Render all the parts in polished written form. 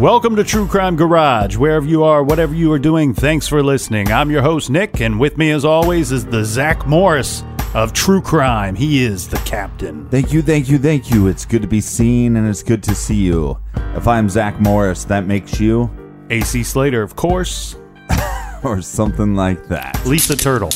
Welcome to True Crime Garage. Wherever you are, whatever you are doing, thanks for listening. I'm your host, Nick, and with me as always is the Zach Morris of True Crime. He is the captain. Thank you. It's good to be seen and it's good to see you. If I'm Zach Morris, that makes you... AC Slater, of course. Or something like that. Lisa Turtle.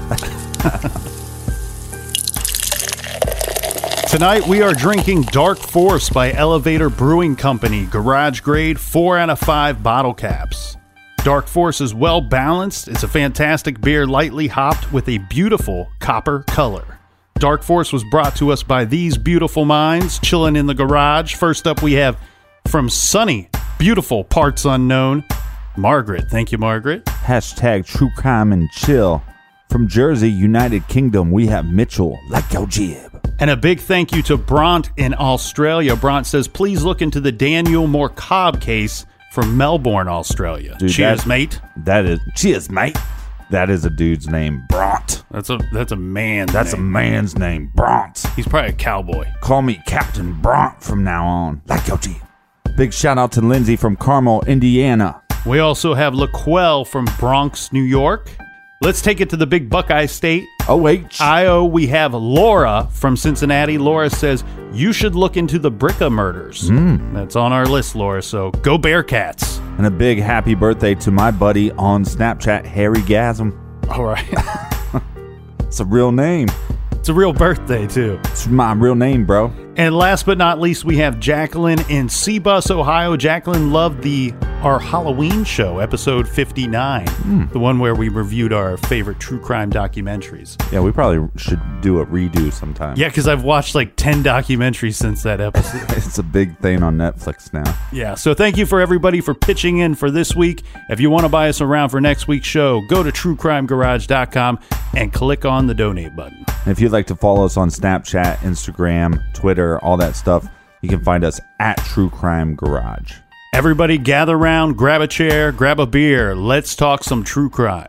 Tonight we are drinking Dark Force by Elevator Brewing Company, garage grade 4 out of 5 bottle caps. Dark Force is well balanced. It's a fantastic beer, lightly hopped with a beautiful copper color. Dark Force was brought to us by these beautiful minds chilling in the garage. First up we have from sunny, beautiful parts unknown, Margaret. Thank you, Margaret. Hashtag True Crime and Chill. From Jersey, United Kingdom, we have Mitchell, like your jib. And a big thank you to Bront in Australia. Bront says, please look into the Daniel Moore Cobb case from Melbourne, Australia. Dude, cheers, mate. Cheers, mate. That is a dude's name, Bront. That's a man's That's name. a man's name, Bront. He's probably a cowboy. Call me Captain Bront from now on. Like your jib. Big shout out to Lindsay from Carmel, Indiana. We also have LaQuelle from Bronx, New York. Let's take it to the big Buckeye State. Ohio, we have Laura from Cincinnati. Laura says, you should look into the Bricka murders. That's on our list, Laura, so go Bearcats. And a big happy birthday to my buddy on Snapchat, Harry Gasm. All right. It's a real name. It's a real birthday, too. It's my real name, bro. And last but not least, we have Jacqueline in Seabus, Ohio. Jacqueline loved our Halloween show, episode 59, the one where we reviewed our favorite true crime documentaries. Yeah, we probably should do a redo sometime. Yeah, because I've watched like 10 documentaries since that episode. It's a big thing on Netflix now. Yeah, so thank you for everybody for pitching in for this week. If you want to buy us around for next week's show, go to truecrimegarage.com and click on the donate button. And if you'd like to follow us on Snapchat, Instagram, Twitter, all that stuff, you can find us at True Crime Garage. Everybody gather around, grab a chair, grab a beer. Let's talk some true crime.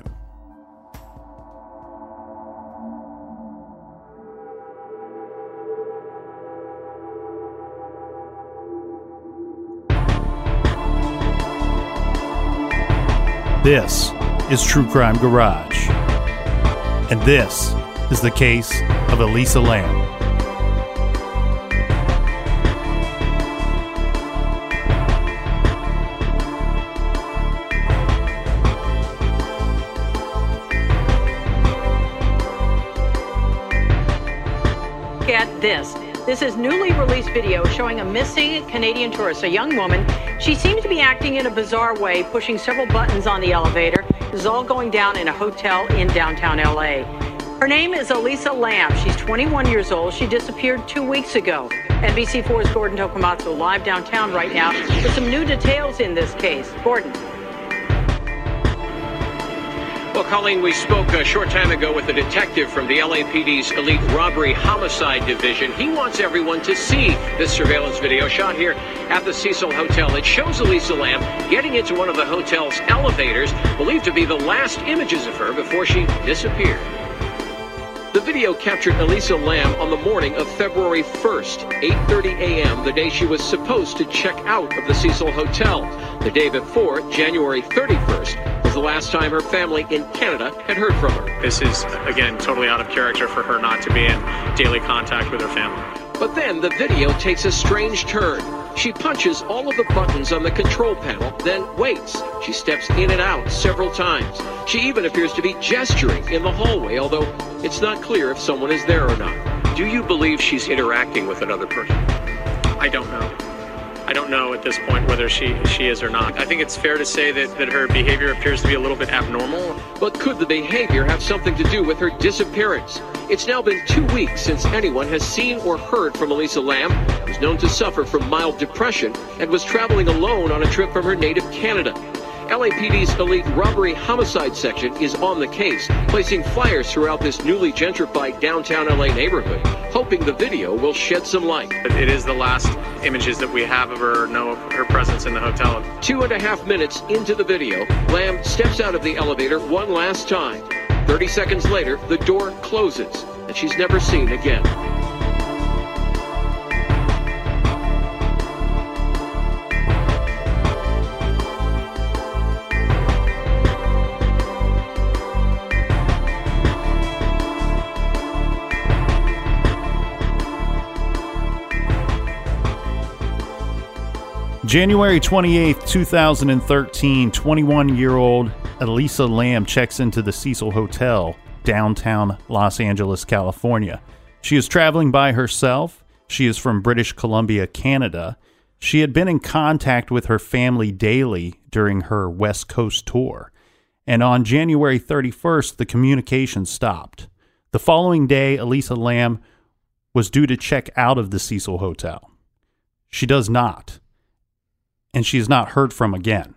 This is True Crime Garage. And this is the case of Elisa Lam. At this. This is newly released video showing a missing Canadian tourist, a young woman. She seems to be acting in a bizarre way, pushing several buttons on the elevator. This is all going down in a hotel in downtown LA. Her name is Elisa Lam. She's 21 years old. She disappeared 2 weeks ago. NBC4's Gordon Tokumatsu live downtown right now with some new details in this case. Gordon. Well, Colleen, we spoke a short time ago with a detective from the LAPD's Elite Robbery Homicide Division. He wants everyone to see this surveillance video shot here at the Cecil Hotel. It shows Elisa Lam getting into one of the hotel's elevators, believed to be the last images of her before she disappeared. The video captured Elisa Lam on the morning of February 1st, 8:30 a.m., the day she was supposed to check out of the Cecil Hotel. The day before, January 31st, was the last time her family in Canada had heard from her. This is, again, totally out of character for her not to be in daily contact with her family. But then the video takes a strange turn. She punches all of the buttons on the control panel, then waits. She steps in and out several times. She even appears to be gesturing in the hallway, although it's not clear if someone is there or not. Do you believe she's interacting with another person? I don't know. I don't know at this point whether she is or not. I think it's fair to say that her behavior appears to be a little bit abnormal. But could the behavior have something to do with her disappearance? It's now been 2 weeks since anyone has seen or heard from Elisa Lam, who's known to suffer from mild depression and was traveling alone on a trip from her native Canada. LAPD's Elite Robbery Homicide Section is on the case, placing flyers throughout this newly gentrified downtown LA neighborhood, hoping the video will shed some light. It is the last images that we have of her, know of her presence in the hotel. 2.5 minutes into the video, Lam steps out of the elevator one last time. 30 seconds later, the door closes, and she's never seen again. January 28th, 2013, 21-year-old Elisa Lam checks into the Cecil Hotel, downtown Los Angeles, California. She is traveling by herself. She is from British Columbia, Canada. She had been in contact with her family daily during her West Coast tour. And on January 31st, the communication stopped. The following day, Elisa Lam was due to check out of the Cecil Hotel. She does not. And she is not heard from again.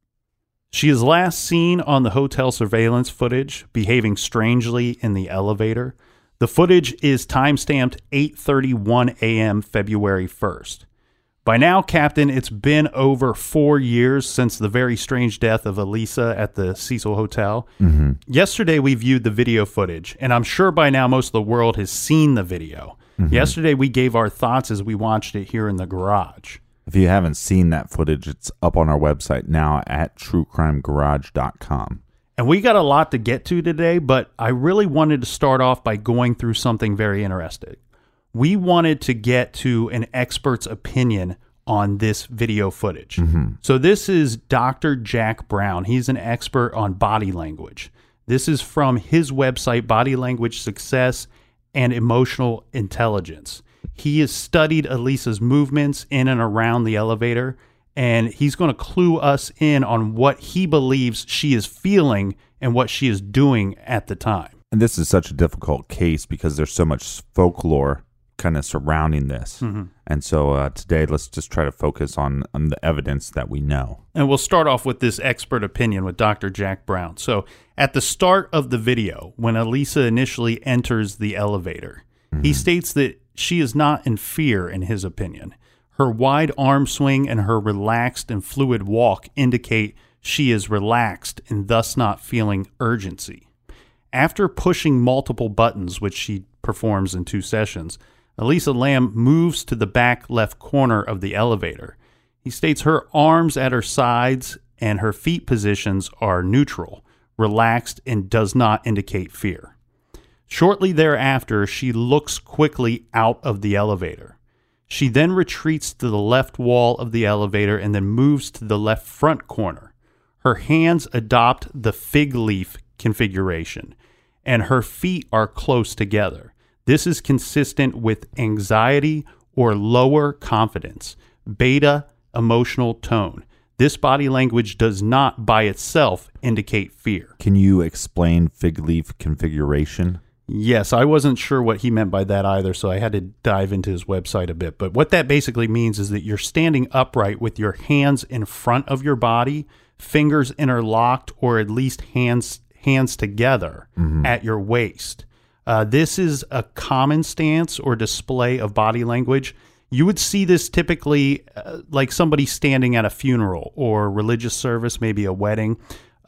She is last seen on the hotel surveillance footage, behaving strangely in the elevator. The footage is timestamped 8:31 a.m. February 1st. By now, Captain, it's been over 4 years since the very strange death of Elisa at the Cecil Hotel. Mm-hmm. Yesterday, we viewed the video footage, and I'm sure by now most of the world has seen the video. Mm-hmm. Yesterday, we gave our thoughts as we watched it here in the garage. If you haven't seen that footage, it's up on our website now at truecrimegarage.com. And we got a lot to get to today, but I really wanted to start off by going through something very interesting. We wanted to get to an expert's opinion on this video footage. Mm-hmm. So this is Dr. Jack Brown. He's an expert on body language. This is from his website, Body Language Success and Emotional Intelligence. He has studied Elisa's movements in and around the elevator, and he's going to clue us in on what he believes she is feeling and what she is doing at the time. And this is such a difficult case because there's so much folklore kind of surrounding this. Mm-hmm. And so today, let's just try to focus on the evidence that we know. And we'll start off with this expert opinion with Dr. Jack Brown. So at the start of the video, when Elisa initially enters the elevator, mm-hmm. he states that she is not in fear, in his opinion. Her wide arm swing and her relaxed and fluid walk indicate she is relaxed and thus not feeling urgency. After pushing multiple buttons, which she performs in 2 sessions, Elisa Lam moves to the back left corner of the elevator. He states her arms at her sides and her feet positions are neutral, relaxed, and does not indicate fear. Shortly thereafter, she looks quickly out of the elevator. She then retreats to the left wall of the elevator and then moves to the left front corner. Her hands adopt the fig leaf configuration, and her feet are close together. This is consistent with anxiety or lower confidence, beta emotional tone. This body language does not by itself indicate fear. Can you explain fig leaf configuration? Yes, I wasn't sure what he meant by that either, so I had to dive into his website a bit. But what that basically means is that you're standing upright with your hands in front of your body, fingers interlocked, or at least hands together mm-hmm. at your waist. This is a common stance or display of body language. You would see this typically like somebody standing at a funeral or religious service, maybe a wedding.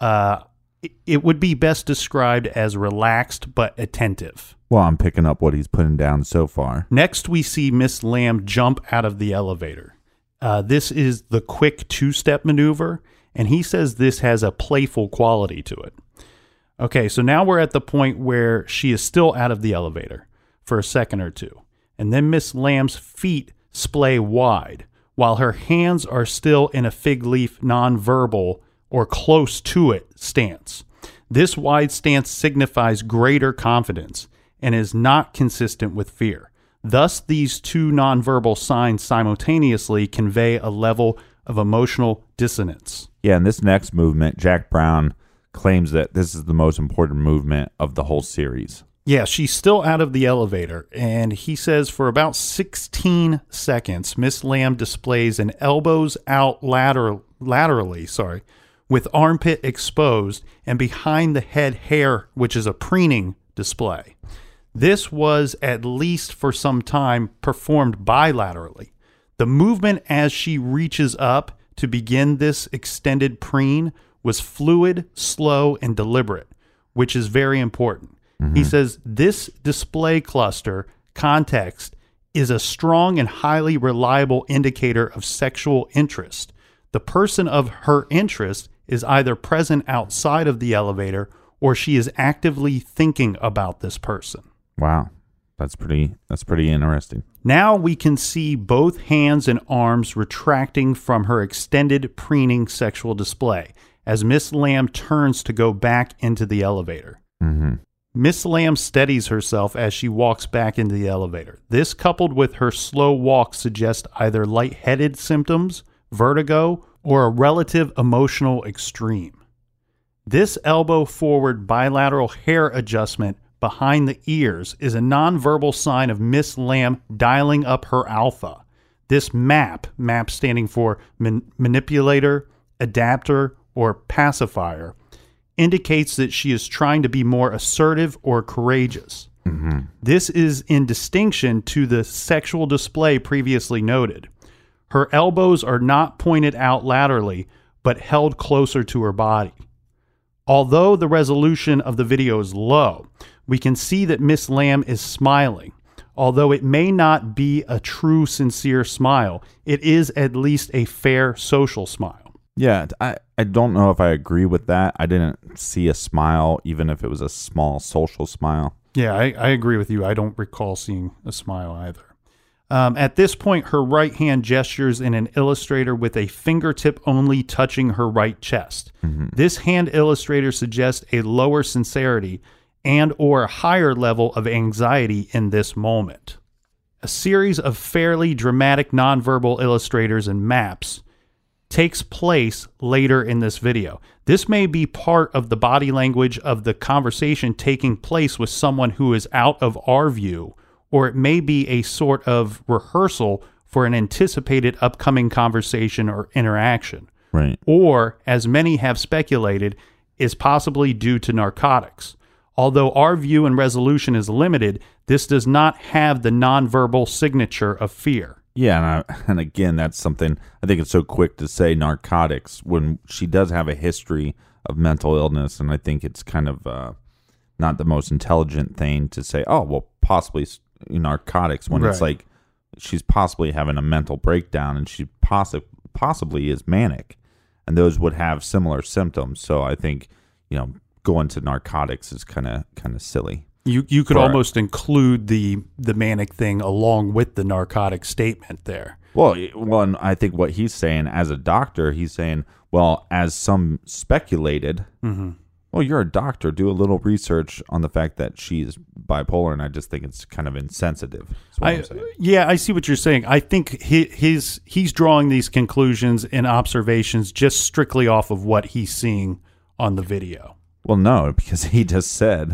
It would be best described as relaxed but attentive. Well, I'm picking up what he's putting down so far. Next, we see Miss Lam jump out of the elevator. This is the quick 2-step maneuver, and he says this has a playful quality to it. Okay, so now we're at the point where she is still out of the elevator for a second or two, and then Miss Lam's feet splay wide, while her hands are still in a fig leaf nonverbal or close to it stance. This wide stance signifies greater confidence and is not consistent with fear. Thus, these 2 nonverbal signs simultaneously convey a level of emotional dissonance. Yeah, in this next movement, Jack Brown claims that this is the most important movement of the whole series. Yeah, she's still out of the elevator, and he says for about 16 seconds, Miss Lam displays an elbows out laterally, with armpit exposed and behind the head hair, which is a preening display. This was, at least for some time, performed bilaterally. The movement as she reaches up to begin this extended preen was fluid, slow, and deliberate, which is very important. Mm-hmm. He says this display cluster context is a strong and highly reliable indicator of sexual interest. The person of her interest is either present outside of the elevator or she is actively thinking about this person. Wow. That's pretty interesting. Now we can see both hands and arms retracting from her extended preening sexual display as Miss Lamb turns to go back into the elevator. Mm-hmm. Miss Lamb steadies herself as she walks back into the elevator. This, coupled with her slow walk, suggests either lightheaded symptoms, vertigo, or a relative emotional extreme. This elbow forward bilateral hair adjustment behind the ears is a nonverbal sign of Miss Lamb dialing up her alpha. This MAP standing for manipulator, adapter, or pacifier, indicates that she is trying to be more assertive or courageous. Mm-hmm. This is in distinction to the sexual display previously noted. Her elbows are not pointed out laterally, but held closer to her body. Although the resolution of the video is low, we can see that Miss Lamb is smiling. Although it may not be a true, sincere smile, it is at least a fair social smile. Yeah, I don't know if I agree with that. I didn't see a smile, even if it was a small social smile. Yeah, I agree with you. I don't recall seeing a smile either. At this point, her right hand gestures in an illustrator with a fingertip only touching her right chest. Mm-hmm. This hand illustrator suggests a lower sincerity and or a higher level of anxiety in this moment. A series of fairly dramatic nonverbal illustrators and maps takes place later in this video. This may be part of the body language of the conversation taking place with someone who is out of our view, or it may be a sort of rehearsal for an anticipated upcoming conversation or interaction. Right. Or, as many have speculated, is possibly due to narcotics. Although our view and resolution is limited, this does not have the nonverbal signature of fear. Yeah, and again, that's something, I think it's so quick to say narcotics when she does have a history of mental illness, and I think it's kind of not the most intelligent thing to say, oh, well, possibly narcotics, when It's like she's possibly having a mental breakdown, and she possibly is manic, and those would have similar symptoms. So I think, going to narcotics is kind of silly. You could almost include the manic thing along with the narcotic statement there. Well, and I think what he's saying as a doctor, he's saying, well, as some speculated, mm-hmm. Well, you're a doctor. Do a little research on the fact that she's bipolar, and I just think it's kind of insensitive. I'm saying. Yeah, I see what you're saying. I think he's drawing these conclusions and observations just strictly off of what he's seeing on the video. Well, no, because he just said,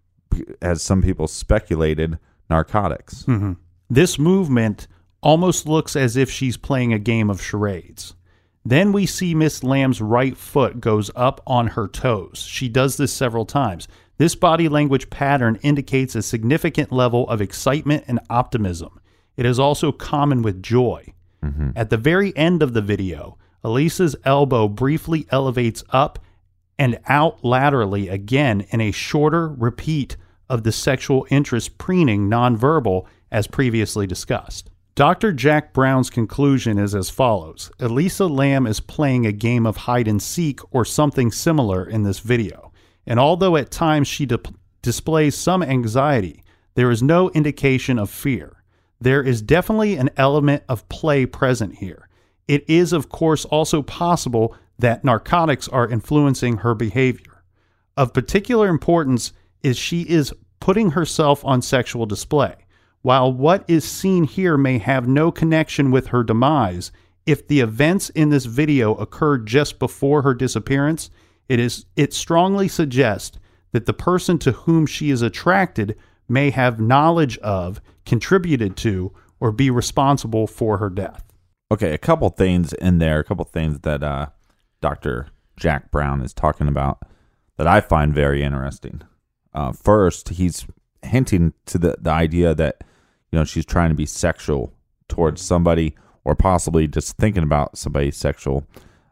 as some people speculated, narcotics. Mm-hmm. This movement almost looks as if she's playing a game of charades. Then we see Miss Lamb's right foot goes up on her toes. She does this several times. This body language pattern indicates a significant level of excitement and optimism. It is also common with joy. Mm-hmm. At the very end of the video, Elisa's elbow briefly elevates up and out laterally again in a shorter repeat of the sexual interest preening nonverbal as previously discussed. Dr. Jack Brown's conclusion is as follows. Elisa Lamb is playing a game of hide and seek or something similar in this video. And although at times she displays some anxiety, there is no indication of fear. There is definitely an element of play present here. It is, of course, also possible that narcotics are influencing her behavior. Of particular importance is she is putting herself on sexual display. While what is seen here may have no connection with her demise, if the events in this video occurred just before her disappearance, it strongly suggests that the person to whom she is attracted may have knowledge of, contributed to, or be responsible for her death. Okay, a couple things in there, a couple things that Dr. Jack Brown is talking about that I find very interesting. First, he's hinting to the idea that she's trying to be sexual towards somebody, or possibly just thinking about somebody sexual.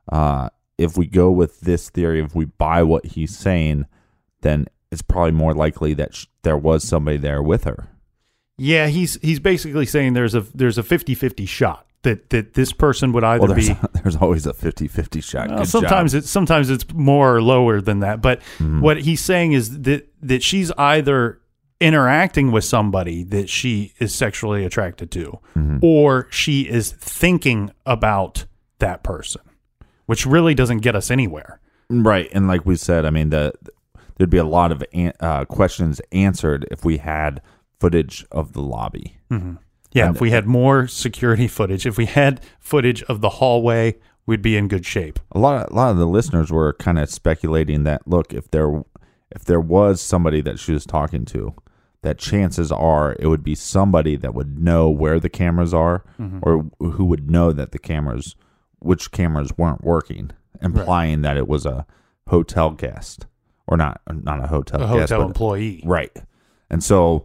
If we go with this theory, if we buy what he's saying, then it's probably more likely that there was somebody there with her. Yeah, he's basically saying there's a 50-50 shot that this person would either be. There's always a 50-50 shot. Well, sometimes it's more or lower than that. But what he's saying is that she's either interacting with somebody that she is sexually attracted to, or she is thinking about that person, which really doesn't get us anywhere. Right. And like we said, I mean, there'd be a lot of questions answered if we had footage of the lobby. Yeah, if we had more security footage, if we had footage of the hallway, we'd be in good shape. A lot of the listeners were kind of speculating that, look, if there was somebody that she was talking to, that chances are it would be somebody that would know where the cameras are, or who would know that which cameras weren't working, implying that it was a hotel guest, or not a hotel guest, hotel employee. Right. And so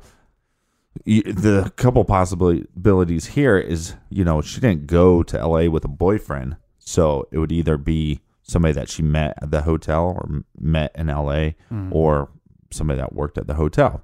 the couple possibilities here is, she didn't go to LA with a boyfriend. So it would either be somebody that she met at the hotel or met in LA, or somebody that worked at the hotel.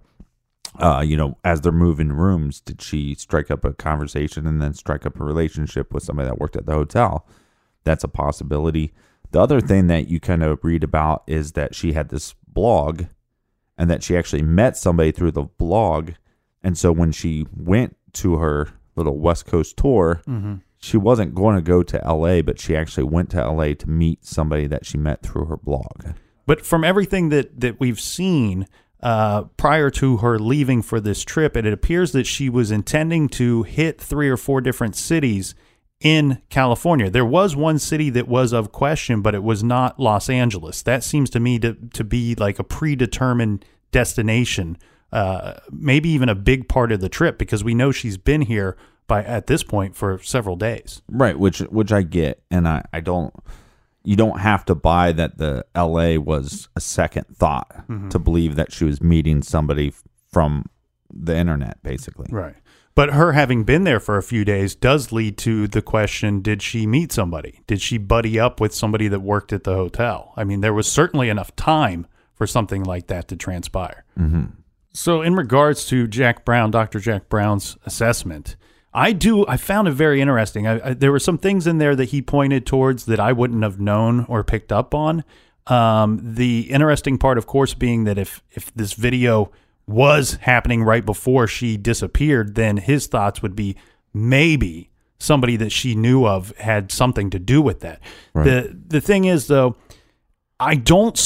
As they're moving rooms, did she strike up a conversation and then strike up a relationship with somebody that worked at the hotel? That's a possibility. The other thing that you kind of read about is that she had this blog, and that she actually met somebody through the blog. And so when she went to her little West Coast tour, she wasn't going to go to LA, but she actually went to LA to meet somebody that she met through her blog. But from everything that we've seen prior to her leaving for this trip, it appears that she was intending to hit 3 or 4 different cities in California. There was one city that was of question, but it was not Los Angeles. That seems to me to be like a predetermined destination, maybe even a big part of the trip, because we know she's been here at this point for several days. Right, which I get, and you don't have to buy that the LA was a second thought to believe that she was meeting somebody from the internet, basically. Right. But her having been there for a few days does lead to the question, did she meet somebody? Did she buddy up with somebody that worked at the hotel? I mean, there was certainly enough time for something like that to transpire. So in regards to Dr. Jack Brown's assessment, I found it very interesting. There were some things in there that he pointed towards that I wouldn't have known or picked up on. The interesting part, of course, being that if this video was happening right before she disappeared, then his thoughts would be maybe somebody that she knew of had something to do with that. Right. The thing is, though, I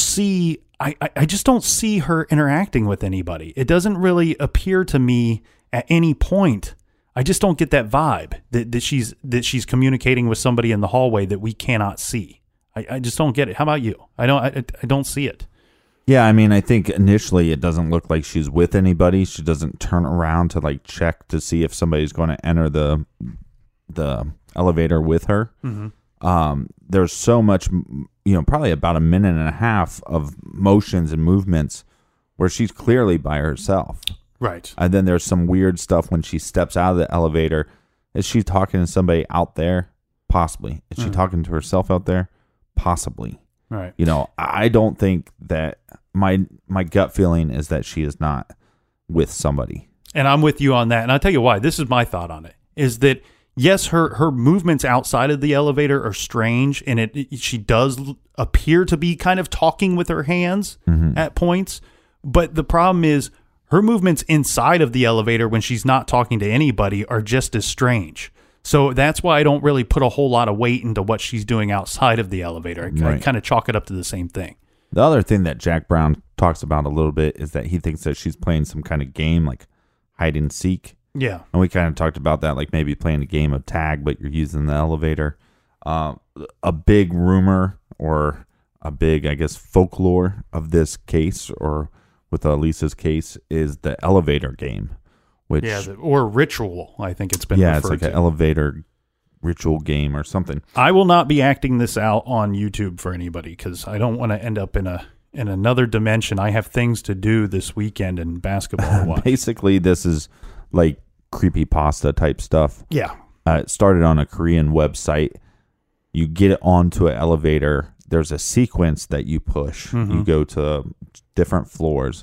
just don't see her interacting with anybody. It doesn't really appear to me at any point. I just don't get that vibe that she's communicating with somebody in the hallway that we cannot see. I just don't get it. How about you? I don't see it. Yeah, I mean, I think initially it doesn't look like she's with anybody. She doesn't turn around to check to see if somebody's going to enter the elevator with her. There's so much, probably about a minute and a half of motions and movements where she's clearly by herself. Right. And then there's some weird stuff when she steps out of the elevator. Is she talking to somebody out there? Possibly. Is she talking to herself out there? Possibly. Right. I don't think that my gut feeling is that she is not with somebody. And I'm with you on that. And I'll tell you why. This is my thought on it, is that, yes, her movements outside of the elevator are strange, and she does appear to be kind of talking with her hands at points. But the problem is her movements inside of the elevator when she's not talking to anybody are just as strange. So that's why I don't really put a whole lot of weight into what she's doing outside of the elevator. I kind of chalk it up to the same thing. The other thing that Jack Brown talks about a little bit is that he thinks that she's playing some kind of game like hide and seek. Yeah. And we kind of talked about that, like maybe playing a game of tag, but you're using the elevator. A big rumor, or a big, I guess, folklore of this case, or with Lisa's case, is the elevator game. Which, or ritual, I think it's been referred to. Yeah, it's like an elevator ritual game or something. I will not be acting this out on YouTube for anybody, because I don't want to end up in another dimension. I have things to do this weekend in basketball. Basically, this is like creepypasta type stuff. Yeah. It started on a Korean website. You get onto an elevator. There's a sequence that you push. You go to different floors,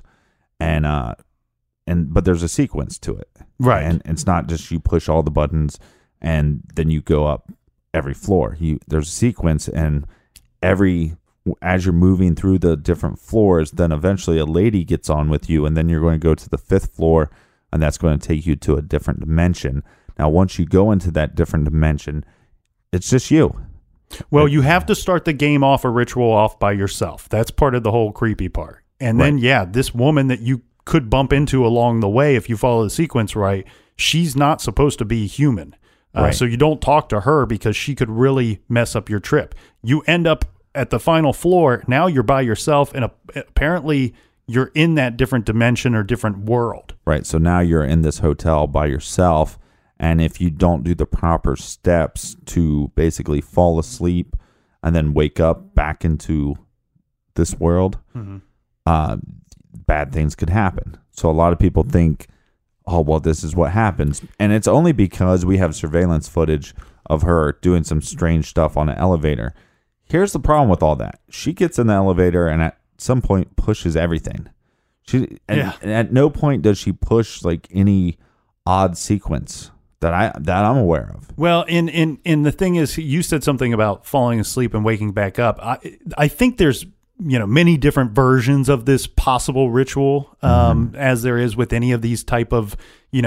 but there's a sequence to it. Right. And it's not just you push all the buttons and then you go up every floor. There's a sequence, and every as you're moving through the different floors, then eventually a lady gets on with you, and then you're going to go to the 5th floor, and that's going to take you to a different dimension. Now, once you go into that different dimension, it's just you. Well, you have to start the game off, a ritual off by yourself. That's part of the whole creepy part. And then, this woman that you could bump into along the way, if you follow the sequence right, she's not supposed to be human. So you don't talk to her because she could really mess up your trip. You end up at the final floor. Now you're by yourself, and apparently you're in that different dimension or different world. Right. So now you're in this hotel by yourself. And if you don't do the proper steps to basically fall asleep and then wake up back into this world, bad things could happen. So a lot of people think, oh, well, this is what happens. And it's only because we have surveillance footage of her doing some strange stuff on an elevator. Here's the problem with all that. She gets in the elevator and at some point pushes everything. And at no point does she push like any odd sequence that I'm aware of. Well, in the thing is, you said something about falling asleep and waking back up. I think there's many different versions of this possible ritual, as there is with any of these type of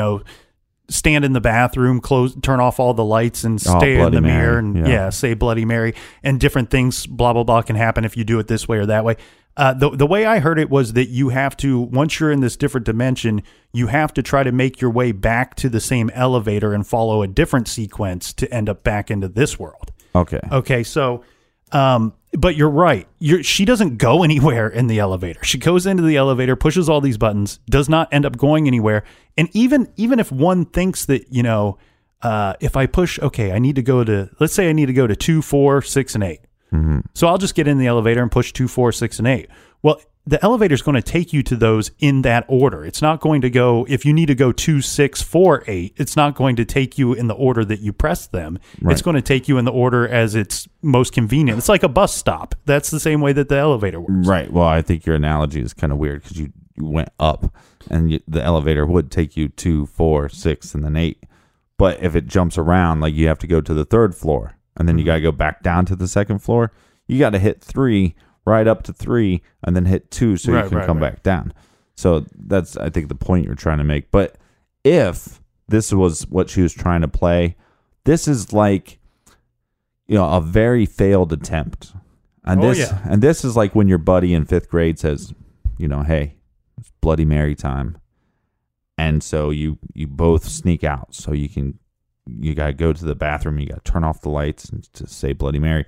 stand in the bathroom, turn off all the lights, and stay in the mirror, and say Bloody Mary, and different things. Blah blah blah can happen if you do it this way or that way. The way I heard it was that you have to, once you're in this different dimension, you have to try to make your way back to the same elevator and follow a different sequence to end up back into this world. Okay. So, but you're right. She doesn't go anywhere in the elevator. She goes into the elevator, pushes all these buttons, does not end up going anywhere. And even if one thinks that, if I push, I need to go to, let's say I need to go to 2, 4, 6, and 8. So I'll just get in the elevator and push 2, 4, 6, and 8. Well, the elevator is going to take you to those in that order. It's not going to go, if you need to go 2, 6, 4, 8, it's not going to take you in the order that you press them. Right. It's going to take you in the order as it's most convenient. It's like a bus stop. That's the same way that the elevator works. Right. Well, I think your analogy is kind of weird because you went up and the elevator would take you 2, 4, 6, and then 8. But if it jumps around, like you have to go to the 3rd floor. And then you got to go back down to the 2nd floor. You got to hit 3, right up to 3, and then hit 2 so you can come back down. So that's, I think, the point you're trying to make. But if this was what she was trying to play, this is like, a very failed attempt. And this is like when your buddy in 5th grade says, hey, it's Bloody Mary time. And so you both sneak out so you got to go to the bathroom. You got to turn off the lights and to say Bloody Mary.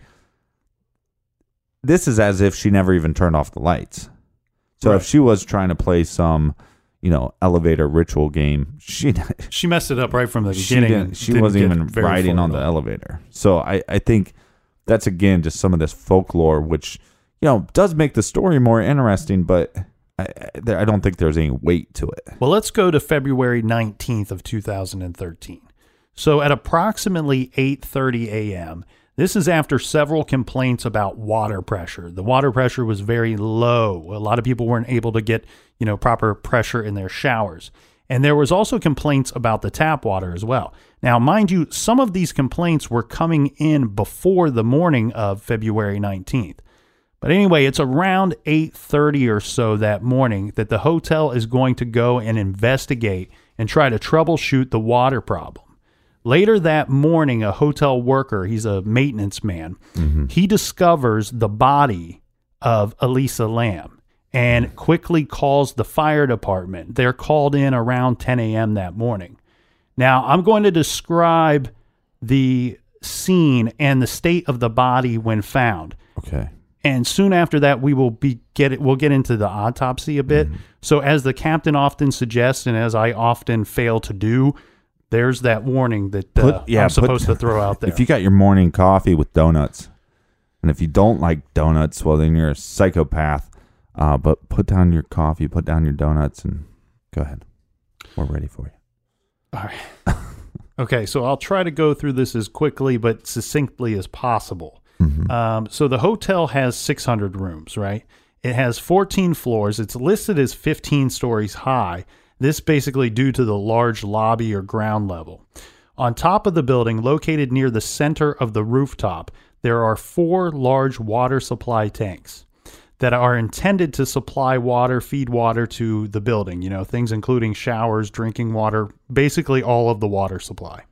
This is as if she never even turned off the lights. So if she was trying to play some, elevator ritual game, she messed it up right from the beginning. She wasn't even riding on the elevator. So I think that's, again, just some of this folklore, which, does make the story more interesting, but I don't think there's any weight to it. Well, let's go to February 19th of 2013. So at approximately 8:30 a.m., this is after several complaints about water pressure. The water pressure was very low. A lot of people weren't able to get, proper pressure in their showers. And there was also complaints about the tap water as well. Now, mind you, some of these complaints were coming in before the morning of February 19th. But anyway, it's around 8:30 or so that morning that the hotel is going to go and investigate and try to troubleshoot the water problem. Later that morning, a hotel worker, he's a maintenance man, he discovers the body of Elisa Lam and quickly calls the fire department. They're called in around 10 a.m. that morning. Now, I'm going to describe the scene and the state of the body when found. Okay. And soon after that, we'll get into the autopsy a bit. So as the captain often suggests, and as I often fail to do, there's that warning that I'm supposed to throw out there. If you got your morning coffee with donuts, and if you don't like donuts, well, then you're a psychopath. But put down your coffee, put down your donuts, and go ahead. We're ready for you. All right. Okay, so I'll try to go through this as quickly but succinctly as possible. So the hotel has 600 rooms, right? It has 14 floors. It's listed as 15 stories high. This basically due to the large lobby or ground level. On top of the building, located near the center of the rooftop, there are 4 large water supply tanks that are intended to supply water, feed water to the building, things including showers, drinking water, basically all of the water supply.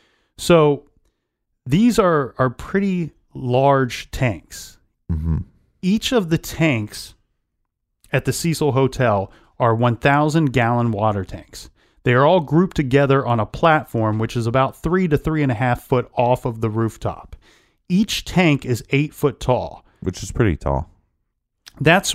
So these are pretty large tanks. Mm-hmm. Each of the tanks at the Cecil Hotel are 1,000-gallon water tanks. They are all grouped together on a platform which is about 3 to 3.5 foot off of the rooftop. Each tank is 8 foot tall, which is pretty tall. That's to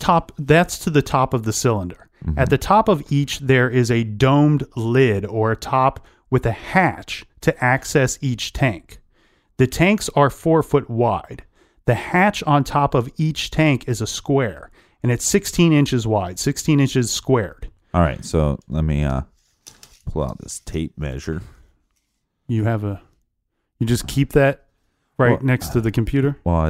the top of the cylinder. Mm-hmm. At the top of each, there is a domed lid or a top with a hatch to access each tank. The tanks are 4 foot wide. The hatch on top of each tank is a square, and it's 16 inches wide, 16 inches squared. All right, so let me pull out this tape measure. You just keep that next to the computer? Well,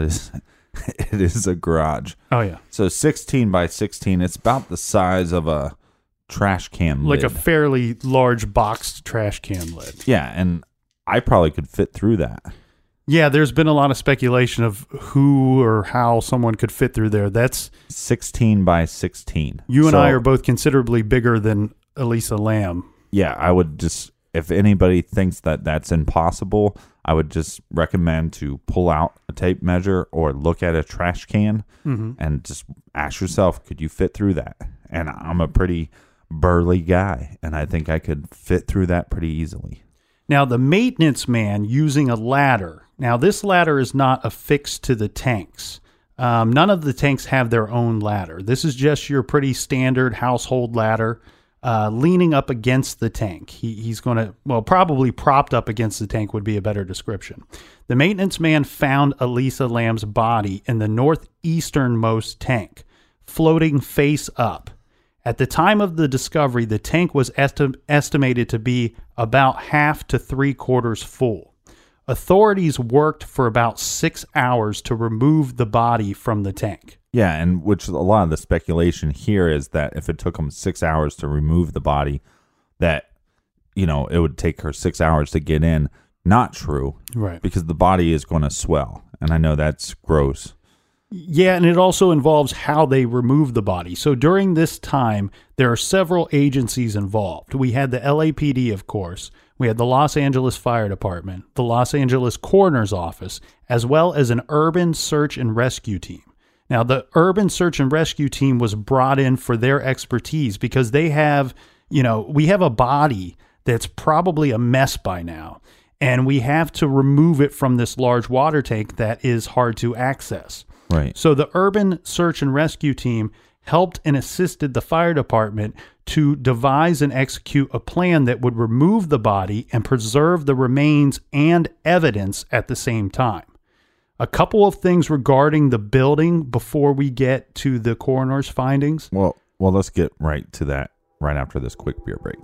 it is a garage. Oh, yeah. So 16 by 16, it's about the size of a trash can lid. Like a fairly large boxed trash can lid. Yeah, and I probably could fit through that. Yeah, there's been a lot of speculation of who or how someone could fit through there. That's 16 by 16. You and I are both considerably bigger than Elisa Lam. Yeah, I would just, if anybody thinks that that's impossible, I would just recommend to pull out a tape measure or look at a trash can and just ask yourself, could you fit through that? And I'm a pretty burly guy, and I think I could fit through that pretty easily. Now, the maintenance man using a ladder. Now, this ladder is not affixed to the tanks. None of the tanks have their own ladder. This is just your pretty standard household ladder leaning up against the tank. He's going to, probably propped up against the tank would be a better description. The maintenance man found Elisa Lam's body in the northeasternmost tank, floating face up. At the time of the discovery, the tank was estimated to be about half to 3/4 full. Authorities worked for about 6 hours to remove the body from the tank. Yeah, and which a lot of the speculation here is that if it took them 6 hours to remove the body, that, it would take her 6 hours to get in. Not true. Right. Because the body is going to swell. And I know that's gross. Yeah, and it also involves how they remove the body. So during this time, there are several agencies involved. We had the LAPD, of course. We had the Los Angeles Fire Department, the Los Angeles Coroner's Office, as well as an urban search and rescue team. Now, the urban search and rescue team was brought in for their expertise because they have, we have a body that's probably a mess by now, and we have to remove it from this large water tank that is hard to access. Right. So the urban search and rescue team helped and assisted the fire department to devise and execute a plan that would remove the body and preserve the remains and evidence at the same time. A couple of things regarding the building before we get to the coroner's findings. Well, let's get right to that right after this quick beer break.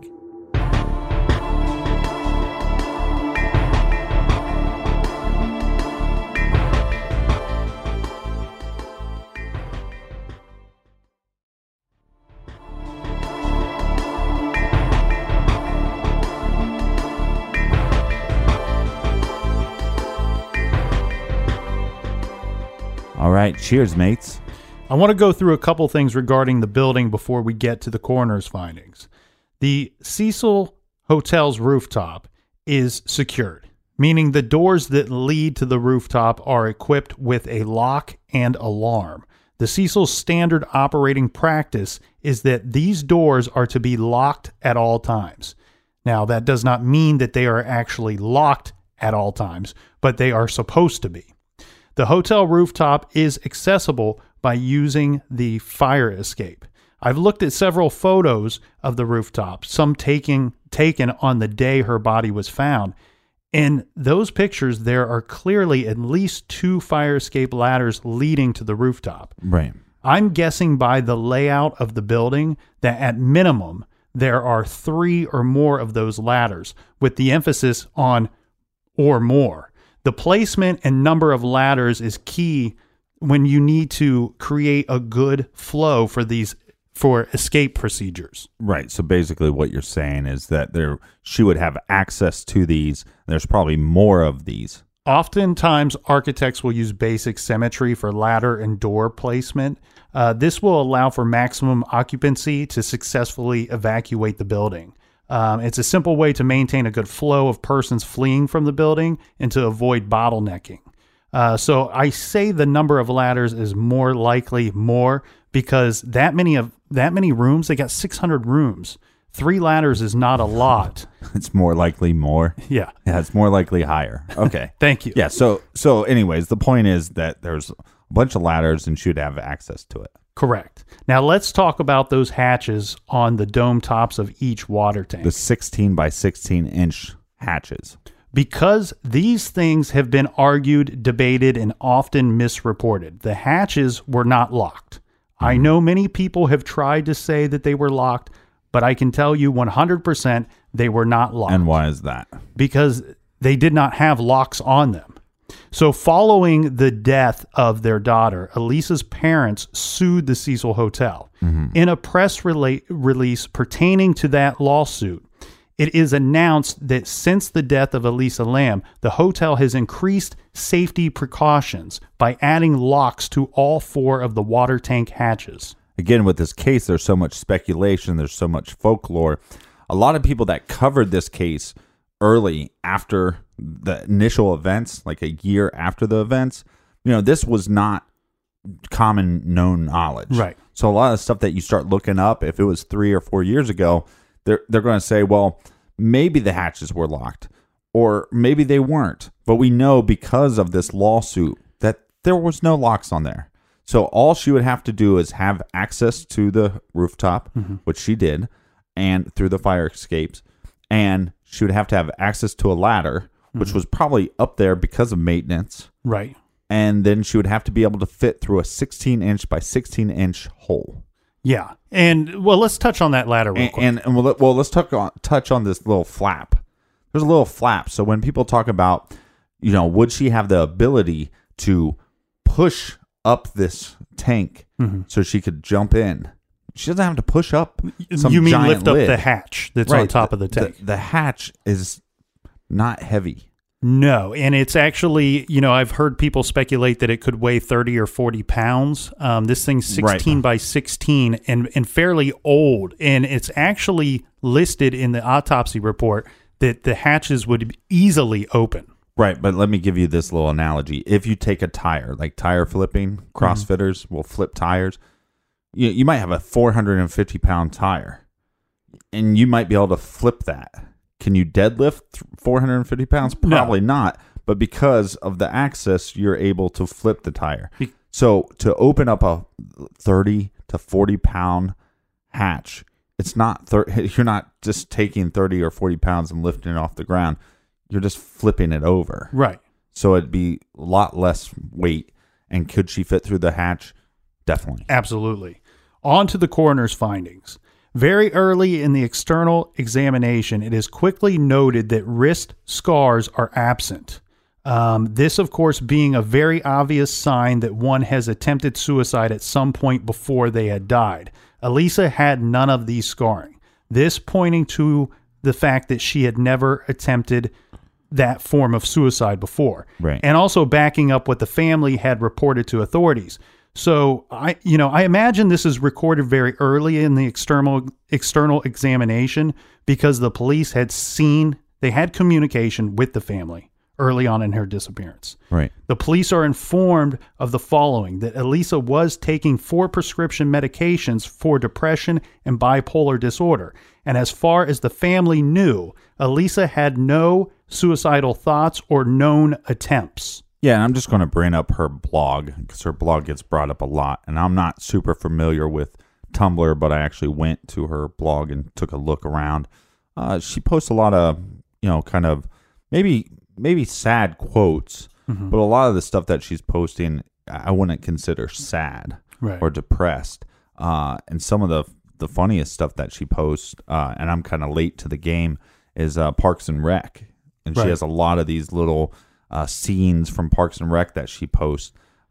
All right, cheers, mates. I want to go through a couple things regarding the building before we get to the coroner's findings. The Cecil Hotel's rooftop is secured, meaning the doors that lead to the rooftop are equipped with a lock and alarm. The Cecil's standard operating practice is that these doors are to be locked at all times. Now, that does not mean that they are actually locked at all times, but they are supposed to be. The hotel rooftop is accessible by using the fire escape. I've looked at several photos of the rooftop, some taken on the day her body was found. In those pictures, there are clearly at least 2 fire escape ladders leading to the rooftop. Right. I'm guessing by the layout of the building that at minimum, there are 3 or more of those ladders, with the emphasis on or more. The placement and number of ladders is key when you need to create a good flow for escape procedures. Right. So basically what you're saying is that she would have access to these. There's probably more of these Oftentimes, architects will use basic symmetry for ladder and door placement. This will allow for maximum occupancy to successfully evacuate the building. It's a simple way to maintain a good flow of persons fleeing from the building and to avoid bottlenecking. So I say the number of ladders is more likely more because that many rooms, they got 600 rooms. 3 ladders is not a lot. It's more likely more. Yeah. Yeah, it's more likely higher. Okay. Thank you. Yeah, so anyways, the point is that there's a bunch of ladders and she'd have access to it. Correct. Now let's talk about those hatches on the dome tops of each water tank. The 16 by 16 inch hatches. Because these things have been argued, debated, and often misreported, the hatches were not locked. I know many people have tried to say that they were locked, but I can tell you 100% they were not locked. And why is that? Because they did not have locks on them. So following the death of their daughter, Elisa's parents sued the Cecil Hotel. In a press release pertaining to that lawsuit, it is announced that since the death of Elisa Lam, the hotel has increased safety precautions by adding locks to all 4 of the water tank hatches. Again, with this case, there's so much speculation, there's so much folklore. A lot of people that covered this case early after the initial events, like a year after the events, this was not common known knowledge. Right. So a lot of stuff that you start looking up, if it was 3 or 4 years ago, they're going to say, well, maybe the hatches were locked or maybe they weren't. But we know because of this lawsuit that there was no locks on there. So all she would have to do is have access to the rooftop, which she did, and through the fire escapes. And she would have to have access to a ladder, which was probably up there because of maintenance. Right. And then she would have to be able to fit through a 16-inch by 16-inch hole. Yeah. And, well, let's touch on that ladder real quick. And let's touch on this little flap. There's a little flap. So when people talk about, would she have the ability to push up this tank so she could jump in? She doesn't have to push up some You mean giant lift up lid. the hatch that's Right. on top of the tank? The hatch is not heavy. No, and it's actually, I've heard people speculate that it could weigh 30 or 40 pounds. This thing's 16 by 16 and fairly old, and it's actually listed in the autopsy report that the hatches would easily open. Right, but let me give you this little analogy. If you take a tire, like tire flipping, CrossFitters will flip tires. You might have a 450-pound tire, and you might be able to flip that. Can you deadlift 450 pounds? Probably not. But because of the access, you're able to flip the tire. So to open up a 30 to 40-pound hatch, it's not you're not just taking 30 or 40 pounds and lifting it off the ground. You're just flipping it over. Right. So it'd be a lot less weight. And could she fit through the hatch? Definitely. Absolutely. On to the coroner's findings. Very early in the external examination, it is quickly noted that wrist scars are absent. This, of course, being a very obvious sign that one has attempted suicide at some point before they had died. Elisa had none of these scarring. This pointing to the fact that she had never attempted that form of suicide before. Right. And also backing up what the family had reported to authorities. So I imagine this is recorded very early in the external examination because the police had communication with the family early on in her disappearance. Right. The police are informed of the following: that Elisa was taking 4 prescription medications for depression and bipolar disorder. And as far as the family knew, Elisa had no suicidal thoughts or known attempts. Yeah, and I'm just going to bring up her blog because her blog gets brought up a lot. And I'm not super familiar with Tumblr, but I actually went to her blog and took a look around. She posts a lot of, kind of maybe sad quotes, but a lot of the stuff that she's posting, I wouldn't consider sad or depressed. And some of the funniest stuff that she posts, and I'm kind of late to the game, is Parks and Rec. And she has a lot of these little scenes from Parks and Rec that she posts,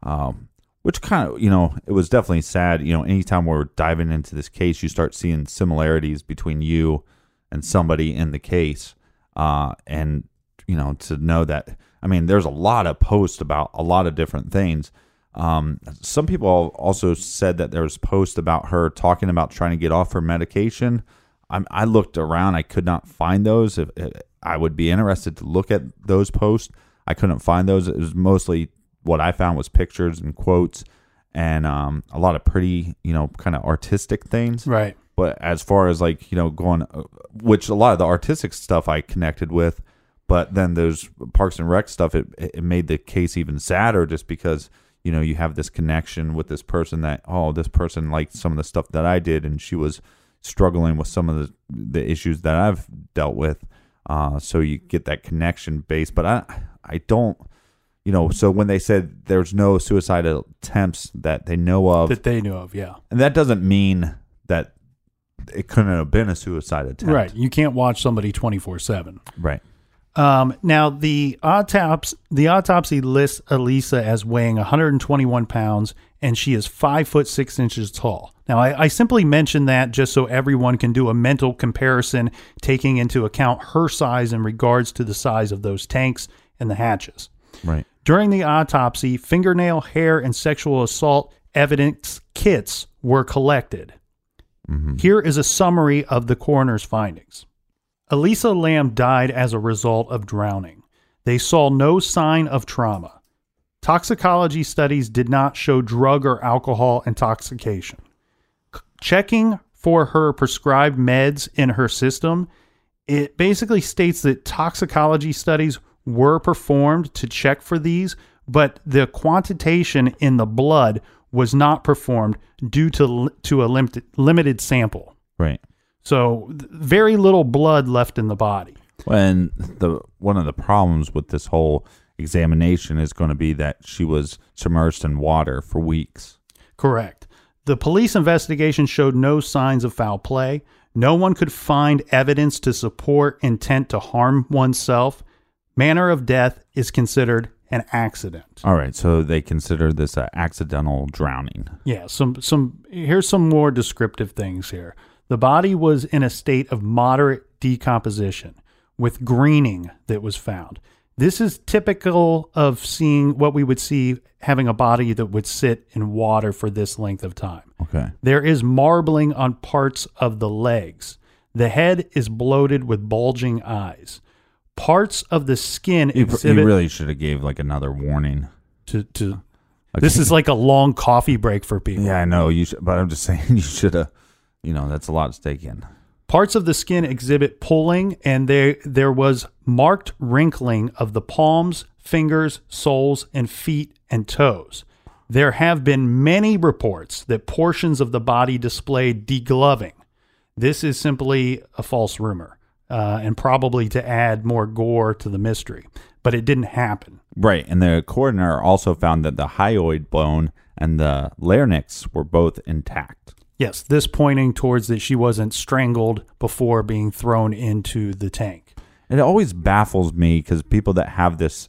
which kind of, it was definitely sad. Anytime we're diving into this case, you start seeing similarities between you and somebody in the case. And, to know that, I mean, there's a lot of posts about a lot of different things. Some people also said that there was posts about her talking about trying to get off her medication. I looked around. I could not find those. I would be interested to look at those posts. I couldn't find those. It was mostly what I found was pictures and quotes and a lot of pretty, kind of artistic things. Right. But as far as like, going, which a lot of the artistic stuff I connected with, but then those Parks and Rec stuff, it made the case even sadder just because, you have this connection with this person that, this person liked some of the stuff that I did, and she was struggling with some of the issues that I've dealt with. So you get that connection base. But I don't, so when they said there's no suicidal attempts that they know of. That they knew of, yeah. And that doesn't mean that it couldn't have been a suicide attempt. Right. You can't watch somebody 24/7. Right. Now, the autopsy lists Elisa as weighing 121 pounds, and she is 5'6" tall. Now, I simply mention that just so everyone can do a mental comparison, taking into account her size in regards to the size of those tanks and the hatches. Right. During the autopsy, fingernail, hair, and sexual assault evidence kits were collected. Mm-hmm. Here is a summary of the coroner's findings. Elisa Lam died as a result of drowning. They saw no sign of trauma. Toxicology studies did not show drug or alcohol intoxication. Checking for her prescribed meds in her system, it basically states that toxicology studies were performed to check for these, but the quantitation in the blood was not performed due to a limited sample. Right. So very little blood left in the body. And one of the problems with this whole examination is going to be that she was submerged in water for weeks. Correct. The police investigation showed no signs of foul play. No one could find evidence to support intent to harm oneself. Manner of death is considered an accident. All right, so they consider this an accidental drowning. Yeah, here's some more descriptive things here. The body was in a state of moderate decomposition with greening that was found. This is typical of seeing what we would see having a body that would sit in water for this length of time. Okay. There is marbling on parts of the legs. The head is bloated with bulging eyes. Parts of the skin exhibit... You really should have gave like another warning. Okay. This is like a long coffee break for people. Yeah, I know. But I'm just saying you should have... that's a lot to take in. Parts of the skin exhibit pulling, and there was marked wrinkling of the palms, fingers, soles, and feet and toes. There have been many reports that portions of the body displayed degloving. This is simply a false rumor, and probably to add more gore to the mystery, but it didn't happen. Right, and the coroner also found that the hyoid bone and the larynx were both intact. Yes, this pointing towards that she wasn't strangled before being thrown into the tank. It always baffles me because people that have this,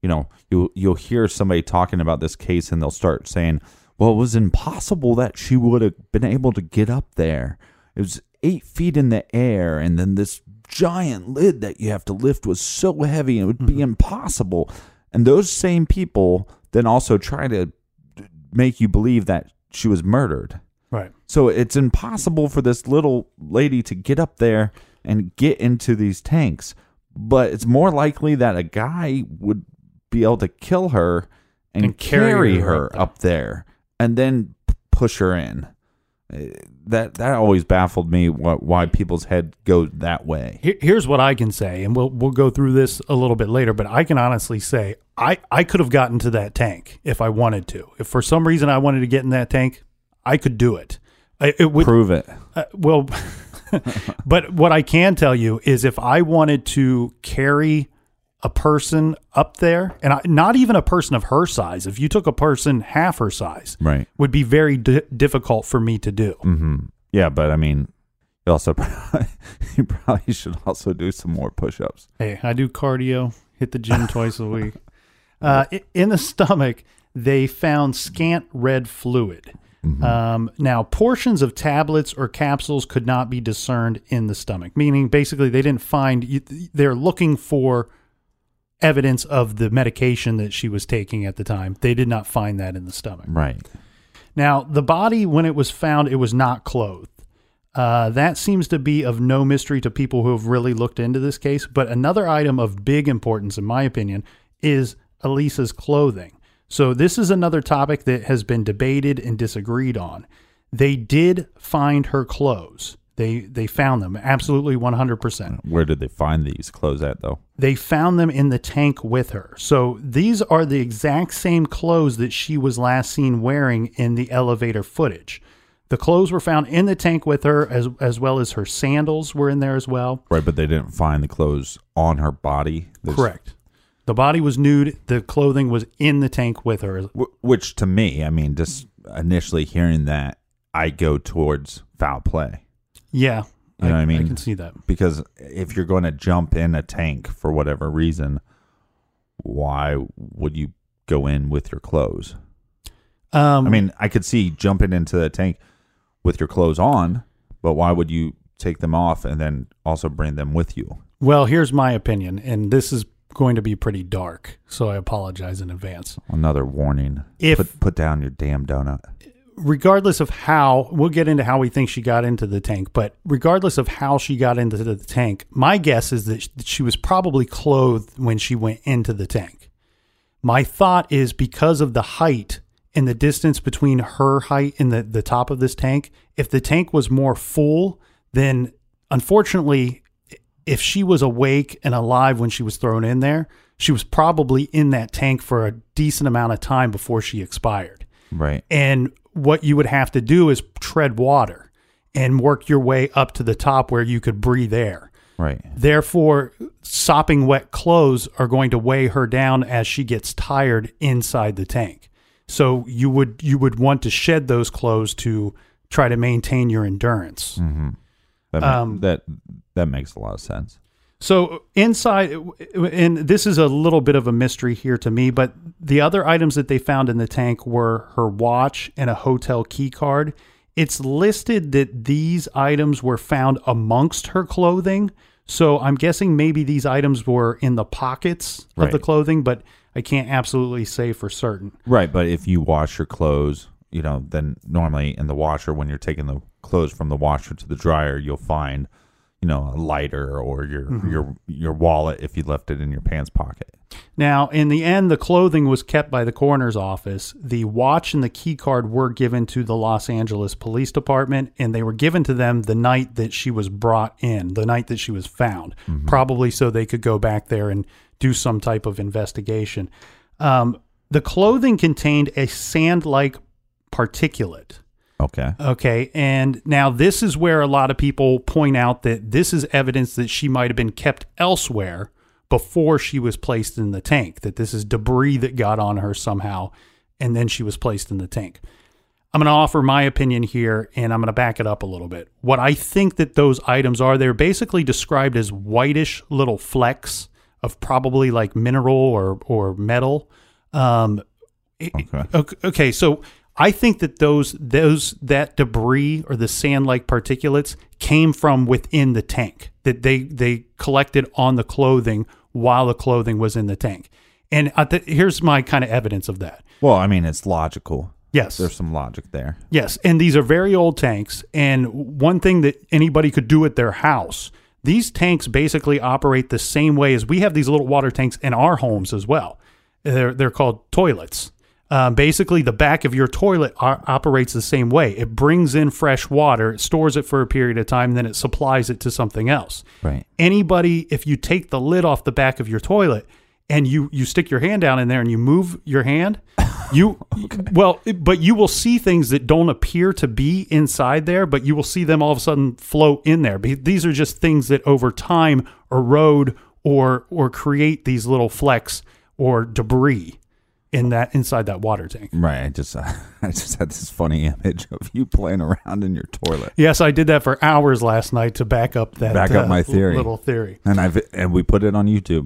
you'll hear somebody talking about this case and they'll start saying, well, it was impossible that she would have been able to get up there. It was 8 feet in the air, and then this giant lid that you have to lift was so heavy it would be impossible. And those same people then also try to make you believe that she was murdered. Right. So it's impossible for this little lady to get up there and get into these tanks. But it's more likely that a guy would be able to kill her and carry her up there and then push her in. That always baffled me, why people's head go that way. Here's what I can say, and we'll go through this a little bit later, but I can honestly say I could have gotten to that tank if I wanted to. If for some reason I wanted to get in that tank, I could do it. It would prove it. Well, but what I can tell you is if I wanted to carry a person up there, and not even a person of her size, if you took a person half her size, right, would be very difficult for me to do. Mm-hmm. Yeah, but I mean, you probably should also do some more push-ups. Hey, I do cardio, hit the gym twice a week. In the stomach, they found scant red fluid. Mm-hmm. Now, portions of tablets or capsules could not be discerned in the stomach, meaning basically they didn't find, they're looking for evidence of the medication that she was taking at the time. They did not find that in the stomach. Right. Now, the body, when it was found, it was not clothed. That seems to be of no mystery to people who have really looked into this case. But another item of big importance, in my opinion, is Elisa's clothing. So this is another topic that has been debated and disagreed on. They did find her clothes. They found them, absolutely 100%. Where did they find these clothes at, though? They found them in the tank with her. So these are the exact same clothes that she was last seen wearing in the elevator footage. The clothes were found in the tank with her, as well as her sandals were in there as well. Right, but they didn't find the clothes on her body? Correct. The body was nude. The clothing was in the tank with her. Which, to me, I mean, just initially hearing that, I go towards foul play. Yeah, you know what I mean? I can see that. Because if you're going to jump in a tank for whatever reason, why would you go in with your clothes? I mean, I could see jumping into the tank with your clothes on, but why would you take them off and then also bring them with you? Well, here's my opinion, and this is going to be pretty dark, so I apologize in advance. Another warning. Put down your damn donut. Regardless of how, we'll get into how we think she got into the tank, but regardless of how she got into the tank, my guess is that she was probably clothed when she went into the tank. My thought is because of the height and the distance between her height and the top of this tank, if the tank was more full, then unfortunately, if she was awake and alive when she was thrown in there, she was probably in that tank for a decent amount of time before she expired. Right. And what you would have to do is tread water and work your way up to the top where you could breathe air. Right. Therefore, sopping wet clothes are going to weigh her down as she gets tired inside the tank. So you would want to shed those clothes to try to maintain your endurance. Mm-hmm. That makes a lot of sense. So inside, and this is a little bit of a mystery here to me, but the other items that they found in the tank were her watch and a hotel key card. It's listed that these items were found amongst her clothing. So I'm guessing maybe these items were in the pockets of the clothing, but I can't absolutely say for certain. Right, but if you wash your clothes, then normally in the washer, when you're taking the clothes from the washer to the dryer, you'll find a lighter or your wallet if you left it in your pants pocket. Now, in the end, the clothing was kept by the coroner's office. The watch and the key card were given to the Los Angeles Police Department, and they were given to them the night that she was brought in, the night that she was found, probably so they could go back there and do some type of investigation. The clothing contained a sand-like particulate. Okay. And now this is where a lot of people point out that this is evidence that she might have been kept elsewhere before she was placed in the tank, that this is debris that got on her somehow, and then she was placed in the tank. I'm going to offer my opinion here, and I'm going to back it up a little bit. What I think that those items are, they're basically described as whitish little flecks of probably like mineral or metal. Okay, so I think that that debris or the sand-like particulates came from within the tank, that they collected on the clothing while the clothing was in the tank. And here's my kind of evidence of that. Well, I mean, it's logical. Yes. There's some logic there. Yes, and these are very old tanks. And one thing that anybody could do at their house, these tanks basically operate the same way as we have these little water tanks in our homes as well. They're called toilets. Basically, the back of your toilet operates the same way. It brings in fresh water, it stores it for a period of time, and then it supplies it to something else. Right. Anybody, if you take the lid off the back of your toilet and you stick your hand down in there and you move your hand, but you will see things that don't appear to be inside there, but you will see them all of a sudden float in there. These are just things that over time erode or create these little flecks or debris inside that water tank. Right. I just had this funny image of you playing around in your toilet. Yes, I did that for hours last night to back up my theory. Little theory. And we put it on YouTube.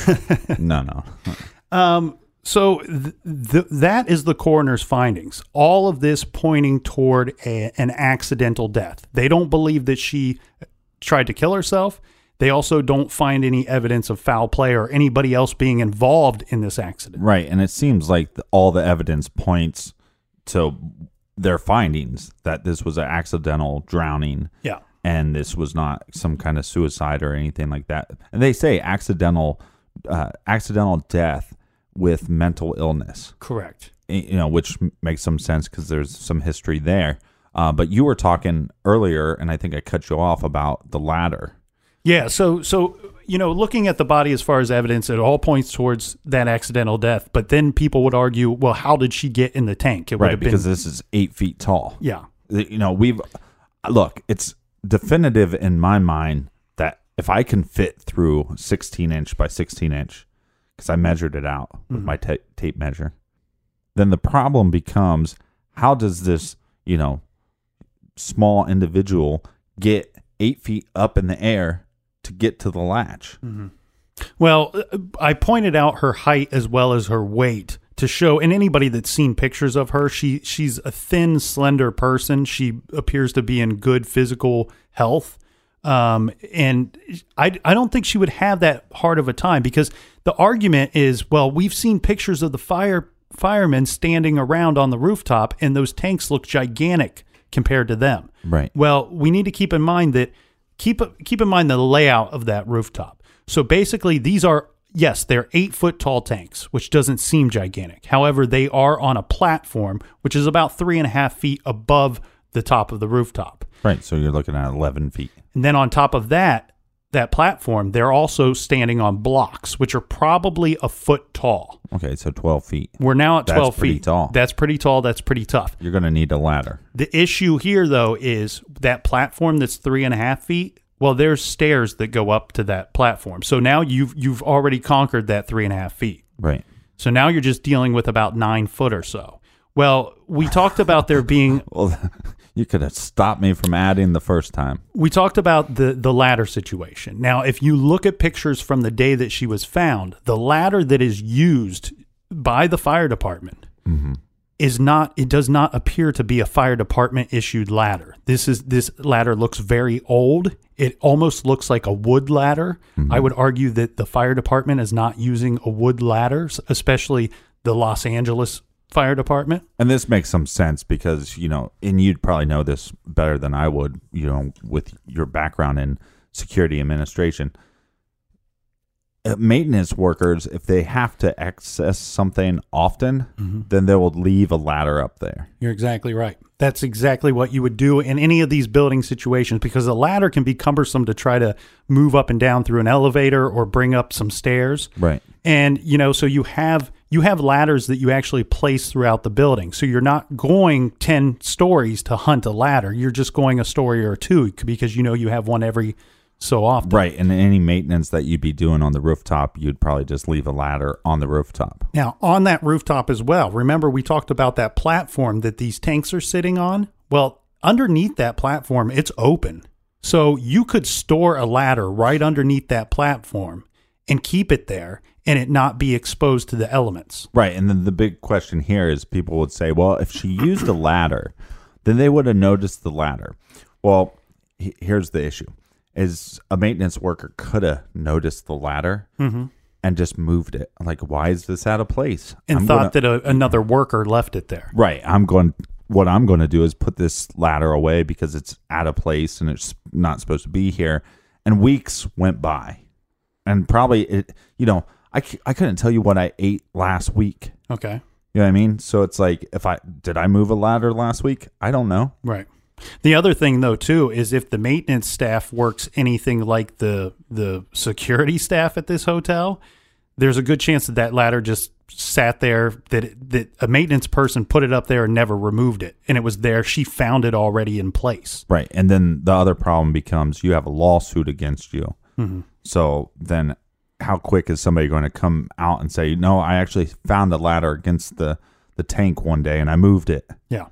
No. So that is the coroner's findings. All of this pointing toward an accidental death. They don't believe that she tried to kill herself. They also don't find any evidence of foul play or anybody else being involved in this accident. Right, and it seems like all the evidence points to their findings that this was an accidental drowning. Yeah. And this was not some kind of suicide or anything like that. And they say accidental death with mental illness. Correct. Which makes some sense because there's some history there. But you were talking earlier, and I think I cut you off about the ladder. Yeah, so looking at the body as far as evidence, it all points towards that accidental death. But then people would argue, well, how did she get in the tank? It would have been, because this is 8 feet tall. Yeah. It's definitive in my mind that if I can fit through 16 inch by 16 inch, because I measured it out with my tape measure, then the problem becomes, how does this, small individual get 8 feet up in the air to get to the latch? Mm-hmm. Well, I pointed out her height as well as her weight to show, and anybody that's seen pictures of her, she's a thin, slender person. She appears to be in good physical health. And I don't think she would have that hard of a time, because the argument is, well, we've seen pictures of the firemen standing around on the rooftop, and those tanks look gigantic compared to them. Right. Well, we need to keep in mind the layout of that rooftop. So basically, these are, yes, they're 8 foot tall tanks, which doesn't seem gigantic. However, they are on a platform, which is about 3.5 feet above the top of the rooftop. Right. So you're looking at 11 feet. And then on top of that platform, they're also standing on blocks, which are probably a foot tall. Okay, so 12 feet. We're now at 12 feet. That's pretty tall. That's pretty tall. That's pretty tough. You're going to need a ladder. The issue here, though, is that platform that's 3.5 feet. Well, there's stairs that go up to that platform. So now you've already conquered that 3.5 feet. Right. So now you're just dealing with about 9 foot or so. Well, we talked about there being... Well, you could have stopped me from adding the first time. We talked about the ladder situation. Now, if you look at pictures from the day that she was found, the ladder that is used by the fire department does not appear to be a fire department issued ladder. This ladder looks very old. It almost looks like a wood ladder. I would argue that the fire department is not using a wood ladder, especially the Los Angeles Fire Department. And this makes some sense because, and you'd probably know this better than I would, with your background in security administration. Maintenance workers, if they have to access something often, then they will leave a ladder up there. You're exactly right. That's exactly what you would do in any of these building situations, because a ladder can be cumbersome to try to move up and down through an elevator or bring up some stairs. Right. And, so you have ladders that you actually place throughout the building. So you're not going 10 stories to hunt a ladder. You're just going a story or two because you have one every so often. Right. And any maintenance that you'd be doing on the rooftop, you'd probably just leave a ladder on the rooftop. Now, on that rooftop as well, remember we talked about that platform that these tanks are sitting on? Well, underneath that platform, it's open. So you could store a ladder right underneath that platform and keep it there and it not be exposed to the elements. Right. And then the big question here is people would say, well, if she used a ladder, then they would have noticed the ladder. Well, here's the issue. Is a maintenance worker could have noticed the ladder and just moved it. Like, why is this out of place? And thought that another worker left it there. Right. What I'm going to do is put this ladder away because it's out of place and it's not supposed to be here. And weeks went by. And probably, I couldn't tell you what I ate last week. Okay. You know what I mean? So it's like, did I move a ladder last week? I don't know. Right. The other thing, though, too, is if the maintenance staff works anything like the security staff at this hotel, there's a good chance that ladder just sat there, that a maintenance person put it up there and never removed it. And it was there. She found it already in place. Right. And then the other problem becomes you have a lawsuit against you. So then how quick is somebody going to come out and say, no, I actually found the ladder against the tank one day and I moved it. Yeah.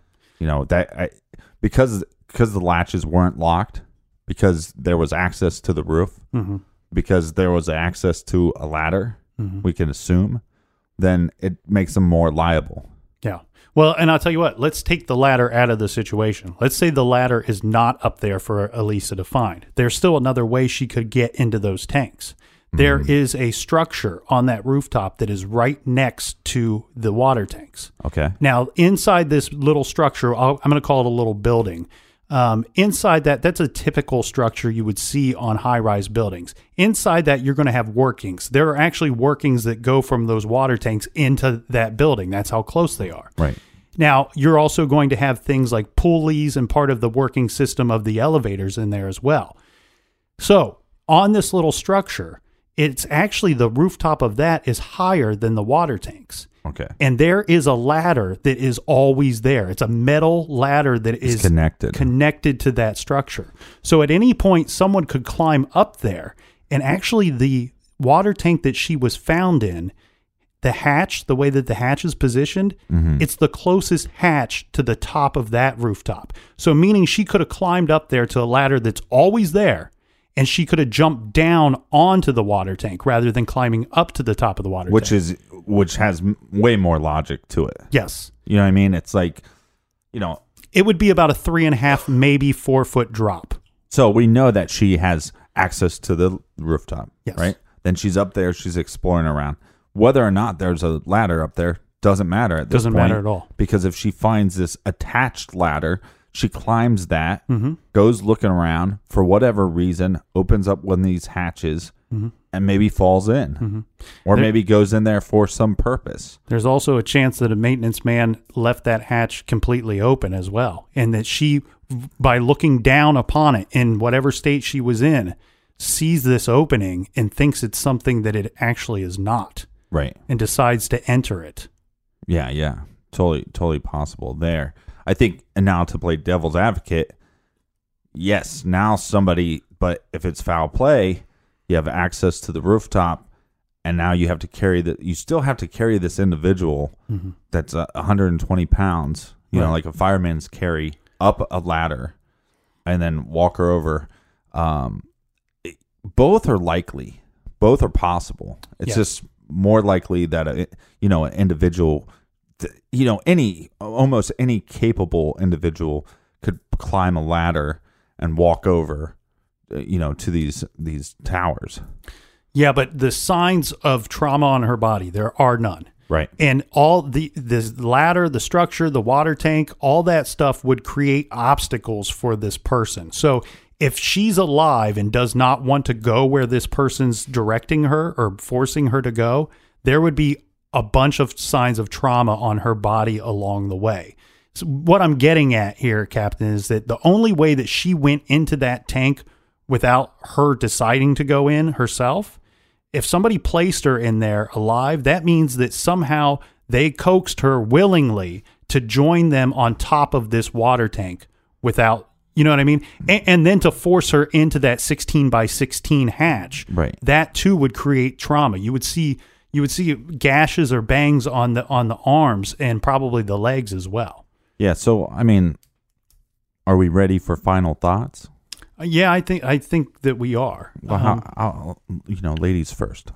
Because the latches weren't locked, because there was access to the roof, because there was access to a ladder, we can assume, then it makes them more liable. Yeah. Well, and I'll tell you what, let's take the ladder out of the situation. Let's say the ladder is not up there for Elisa to find. There's still another way she could get into those tanks. There is a structure on that rooftop that is right next to the water tanks. Okay. Now, inside this little structure, I'm going to call it a little building. Inside that's a typical structure you would see on high-rise buildings. Inside that, you're going to have workings. There are actually workings that go from those water tanks into that building. That's how close they are. Right. Now, you're also going to have things like pulleys and part of the working system of the elevators in there as well. So, on this little structure, it's actually the rooftop of that is higher than the water tanks. Okay. And there is a ladder that is always there. It's a metal ladder that is connected to that structure. So at any point, someone could climb up there. And actually, the water tank that she was found in, the hatch, the way that the hatch is positioned, it's the closest hatch to the top of that rooftop. So meaning she could have climbed up there to a ladder that's always there. And she could have jumped down onto the water tank rather than climbing up to the top of the water tank. Which has way more logic to it. Yes. You know what I mean? It's like, it would be about a 3.5, maybe 4 foot drop. So we know that she has access to the rooftop, yes. Right? Then she's up there, she's exploring around. Whether or not there's a ladder up there doesn't matter at this point. Doesn't matter at all. Because if she finds this attached ladder, she climbs that, goes looking around for whatever reason, opens up one of these hatches, and maybe falls in. Or maybe goes in there for some purpose. There's also a chance that a maintenance man left that hatch completely open as well. And that she, by looking down upon it in whatever state she was in, sees this opening and thinks it's something that it actually is not. Right. And decides to enter it. Yeah. Totally possible there. I think, and now to play devil's advocate, yes, now somebody, but if it's foul play, you have access to the rooftop, and now you still have to carry this individual that's 120 pounds, like a fireman's carry, up a ladder, and then walk her over. Both are likely. Both are possible. It's just more likely that, an individual, almost any capable individual could climb a ladder and walk over, to these towers. Yeah, but the signs of trauma on her body, there are none. Right. And all the ladder, the structure, the water tank, all that stuff would create obstacles for this person. So if she's alive and does not want to go where this person's directing her or forcing her to go, there would be a bunch of signs of trauma on her body along the way. So what I'm getting at here, Captain, is that the only way that she went into that tank without her deciding to go in herself, if somebody placed her in there alive, that means that somehow they coaxed her willingly to join them on top of this water tank without, you know what I mean? And then to force her into that 16 by 16 hatch. Right. That too would create trauma. You would see gashes or bangs on the arms and probably the legs as well. Yeah. So, I mean, are we ready for final thoughts? Yeah, I think that we are. Well, ladies first.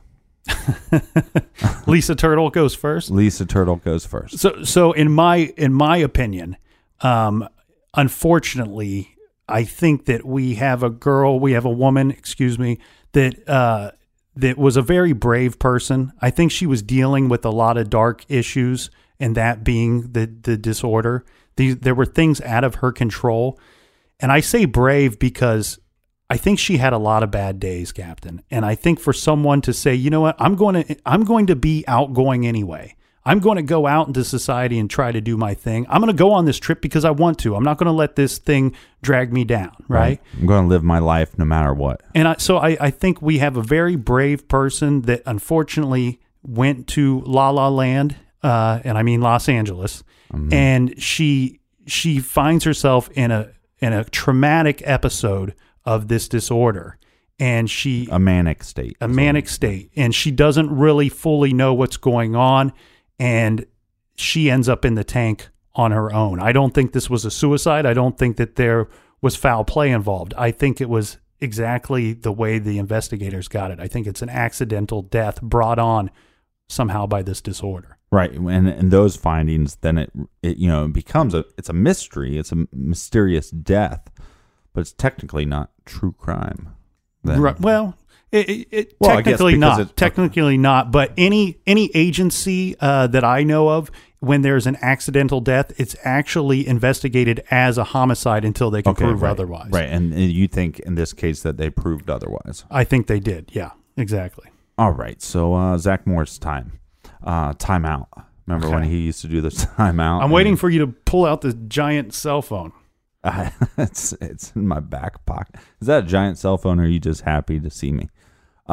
Lisa Turtle goes first. Lisa Turtle goes first. So in my opinion, unfortunately, I think that we have a woman, that was a very brave person. I think she was dealing with a lot of dark issues, and that being the disorder. There were things out of her control. And I say brave because I think she had a lot of bad days, Captain. And I think for someone to say, you know what, I'm going to be outgoing anyway. I'm going to go out into society and try to do my thing. I'm going to go on this trip because I want to. I'm not going to let this thing drag me down, right? I'm going to live my life no matter what. And I think we have a very brave person that unfortunately went to La La Land, and I mean Los Angeles, and she finds herself in a traumatic episode of this disorder, and a manic state, and she doesn't really fully know what's going on, and she ends up in the tank on her own. I don't think this was a suicide. I don't think that there was foul play involved. I think it was exactly the way the investigators got it. I think it's an accidental death brought on somehow by this disorder. Right, and those findings, then it it becomes it's a mystery. It's a mysterious death, but it's technically not true crime. Then. Right. Well, it Well, technically not. it's- Technically not. But any agency that I know of, when there's an accidental death, it's actually investigated as a homicide until they can prove right, otherwise. Right, and you think in this case that they proved otherwise. I think they did. Yeah, exactly. All right, so Zach Morris time out. Remember when he used to do this timeout? I'm waiting for you to pull out the giant cell phone. It's in my back pocket. Is that a giant cell phone, or are you just happy to see me?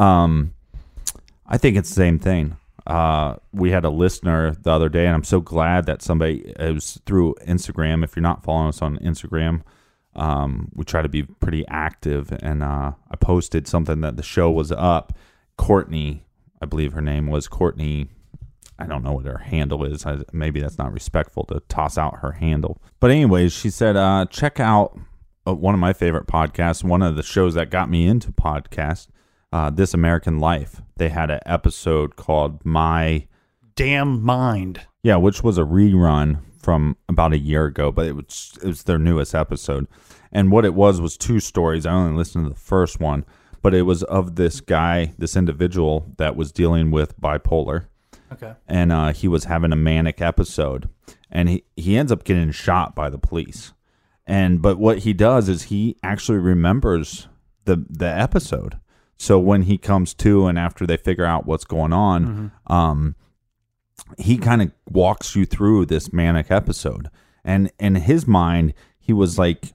I think it's the same thing. We had a listener the other day, and I'm so glad that it was through Instagram. If you're not following us on Instagram, we try to be pretty active, and I posted something that the show was up. Courtney, I believe her name was Courtney. I don't know what her handle is. Maybe that's not respectful to toss out her handle. But anyways, she said, check out one of my favorite podcasts, one of the shows that got me into podcasts, This American Life. They had an episode called My Damn Mind. Yeah, which was a rerun from about a year ago, but it was their newest episode. And what it was 2 stories. I only listened to the first one, but it was of this guy, this individual that was dealing with bipolar. Okay. And he was having a manic episode, and he ends up getting shot by the police. But what he does is he actually remembers the episode. So when he comes to, and after they figure out what's going on, he kind of walks you through this manic episode. And in his mind, he was like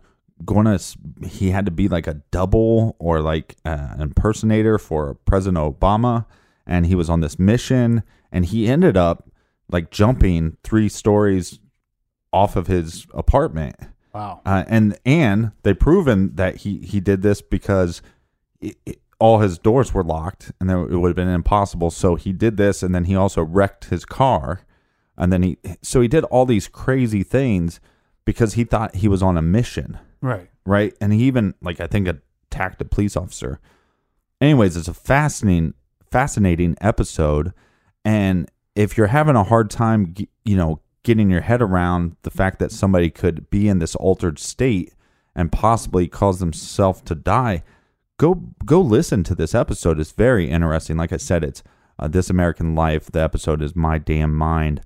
he had to be like a double or like an impersonator for President Obama. And he was on this mission, and he ended up like jumping 3 stories off of his apartment. Wow. And they proven that he did this because all his doors were locked, and it would have been impossible. So he did this, and then he also wrecked his car. And then he did all these crazy things because he thought he was on a mission. Right. Right. And he even, like, I think attacked a police officer. Anyways, it's a fascinating episode. And if you're having a hard time, getting your head around the fact that somebody could be in this altered state and possibly cause themselves to die, go listen to this episode. It's very interesting. Like I said, it's This American Life. The episode is My Damn Mind.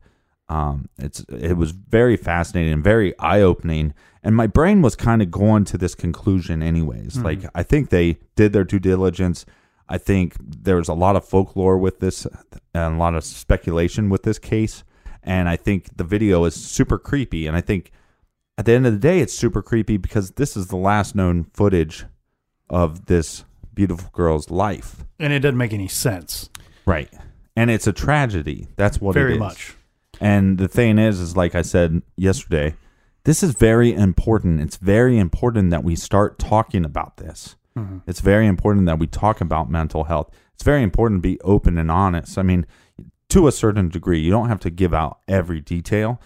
It was very fascinating and very eye-opening, and my brain was kind of going to this conclusion anyways. Like, I think they did their due diligence. I think there's a lot of folklore with this and a lot of speculation with this case, and I think the video is super creepy. And I think at the end of the day, it's super creepy because this is the last known footage of this beautiful girl's life. And it doesn't make any sense. Right. And it's a tragedy. That's what it is. Very much. And the thing is like I said yesterday, this is very important. It's very important that we start talking about this. Mm-hmm. It's very important that we talk about mental health. It's very important to be open and honest. I mean, to a certain degree, you don't have to give out every detail.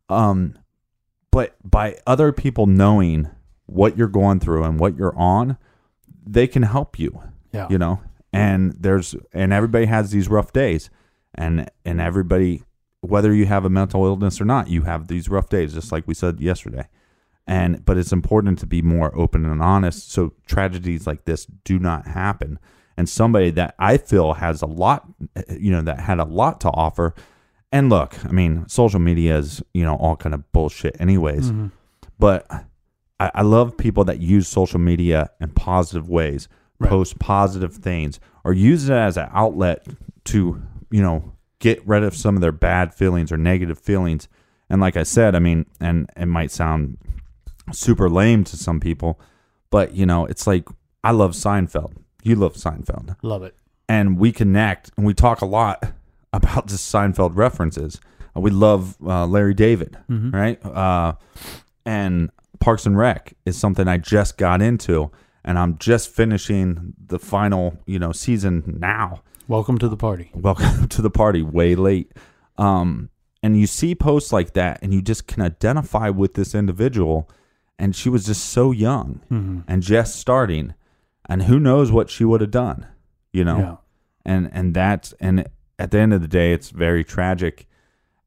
But by other people knowing what you're going through and what you're on, they can help you. Yeah. And everybody has these rough days, and everybody, whether you have a mental illness or not, you have these rough days, just like we said yesterday. But it's important to be more open and honest so tragedies like this do not happen. And somebody that I feel has a lot, that had a lot to offer. And look, I mean, social media is, all kind of bullshit anyways. Mm-hmm. But I love people that use social media in positive ways, right. Post positive things, or use it as an outlet to, get rid of some of their bad feelings or negative feelings. And like I said, I mean, and it might sound super lame to some people, but it's like, I love Seinfeld. You love Seinfeld. Love it. And we connect, and we talk a lot about the Seinfeld references. We love Larry David, mm-hmm. right? And Parks and Rec is something I just got into, and I'm just finishing the final, season now. Welcome to the party. Welcome to the party. Way late. And you see posts like that, and you just can identify with this individual. And she was just so young mm-hmm. and just starting, and who knows what she would have done, Yeah. And at the end of the day, it's very tragic.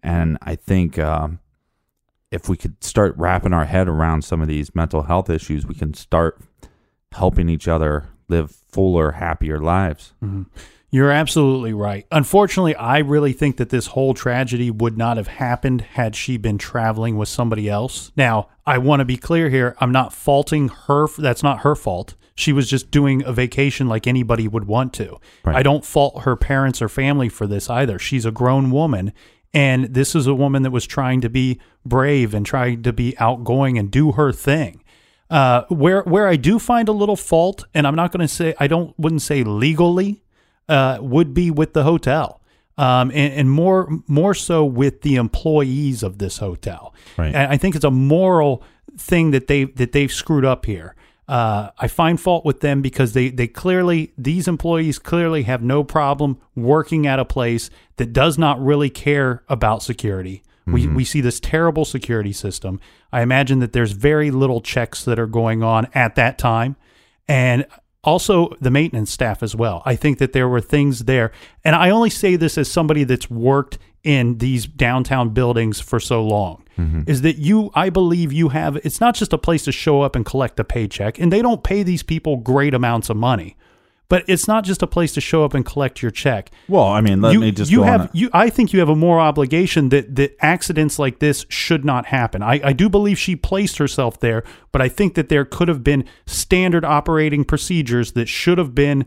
And I think if we could start wrapping our head around some of these mental health issues, we can start helping each other live fuller, happier lives. Mm-hmm. You're absolutely right. Unfortunately, I really think that this whole tragedy would not have happened had she been traveling with somebody else. Now, I want to be clear here. I'm not faulting her. That's not her fault. She was just doing a vacation like anybody would want to. Right. I don't fault her parents or family for this either. She's a grown woman, and this is a woman that was trying to be brave and trying to be outgoing and do her thing. Where I do find a little fault, and I'm not going to say, wouldn't say legally, would be with the hotel, and more so with the employees of this hotel. Right. And I think it's a moral thing that they've screwed up here. I find fault with them because these employees clearly have no problem working at a place that does not really care about security. Mm-hmm. We see this terrible security system. I imagine that there's very little checks that are going on at that time, and also the maintenance staff as well. I think that there were things there. And I only say this as somebody that's worked in these downtown buildings for so long, is that I believe you have, it's not just a place to show up and collect a paycheck, and they don't pay these people great amounts of money, but it's not just a place to show up and collect your check. Well, I mean, I think you have a moral obligation that accidents like this should not happen. I do believe she placed herself there, but I think that there could have been standard operating procedures that should have been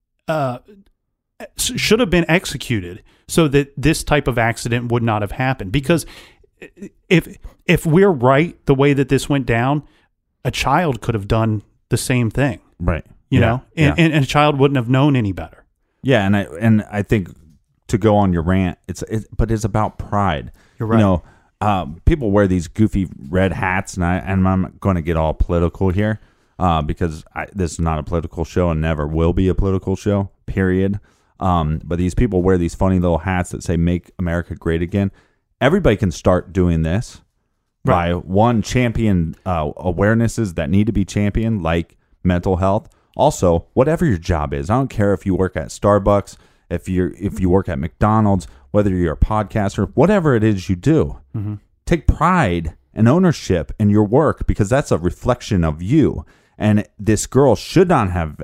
executed so that this type of accident would not have happened. Because if we're right, the way that this went down, a child could have done the same thing. Right. You know, and a child wouldn't have known any better. Yeah, and I think to go on your rant, but it's about pride. You're right. You know, people wear these goofy red hats, and I'm not going to get all political here because this is not a political show and never will be a political show. Period. But these people wear these funny little hats that say "Make America Great Again." Everybody can start doing this by one, champion awarenesses that need to be championed, like mental health. Also, whatever your job is, I don't care if you work at Starbucks, if you work at McDonald's, whether you're a podcaster, whatever it is you do, take pride and ownership in your work because that's a reflection of you. And this girl should not have,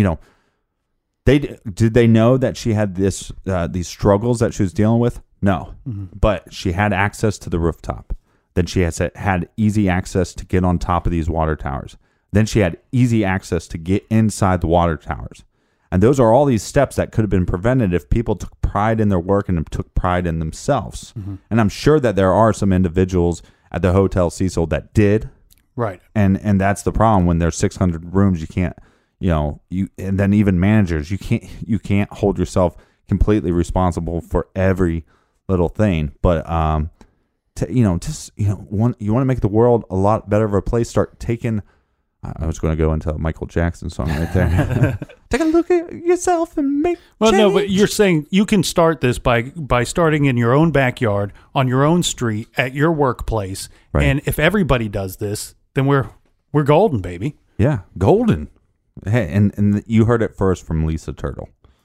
did they know that she had these struggles that she was dealing with? No, but she had access to the rooftop. Then she had easy access to get on top of these water towers. Then she had easy access to get inside the water towers. And those are all these steps that could have been prevented if people took pride in their work and took pride in themselves. And I'm sure that there are some individuals at the Hotel Cecil that did. Right. And that's the problem. When there's 600 rooms, you can't, and then even managers, you can't hold yourself completely responsible for every little thing. But, you want to make the world a lot better of a place, start taking... I was going to go into a Michael Jackson song right there. Take a look at yourself and make change. No, but you're saying you can start this by starting in your own backyard, on your own street, at your workplace. Right. And if everybody does this, then we're golden, baby. Yeah, golden. Hey, and you heard it first from Lisa Turtle.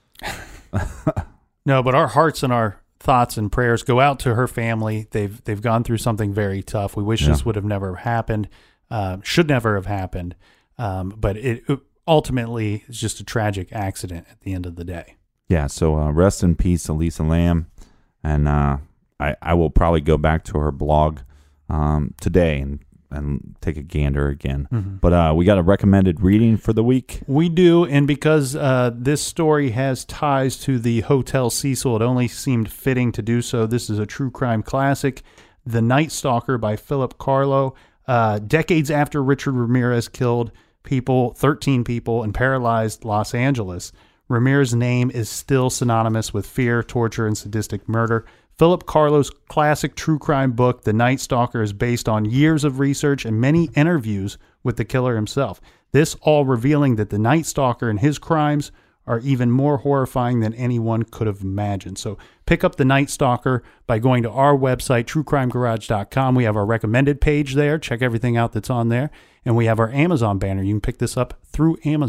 No, but our hearts and our thoughts and prayers go out to her family. They've gone through something very tough. We wish this would have never happened. Should never have happened, but it ultimately is just a tragic accident at the end of the day. Yeah, so rest in peace, Elisa Lam, and I will probably go back to her blog today and take a gander again. But we got a recommended reading for the week. We do, and because this story has ties to the Hotel Cecil, it only seemed fitting to do so. This is a true crime classic, The Night Stalker by Philip Carlo. Decades after Richard Ramirez killed 13 people, and paralyzed Los Angeles, Ramirez's name is still synonymous with fear, torture, and sadistic murder. Philip Carlo's classic true crime book, The Night Stalker, is based on years of research and many interviews with the killer himself. This all revealing that the Night Stalker and his crimes are even more horrifying than anyone could have imagined. So pick up The Night Stalker by going to our website, truecrimegarage.com. We have our recommended page there. Check everything out that's on there. And we have our Amazon banner. You can pick this up through Amazon.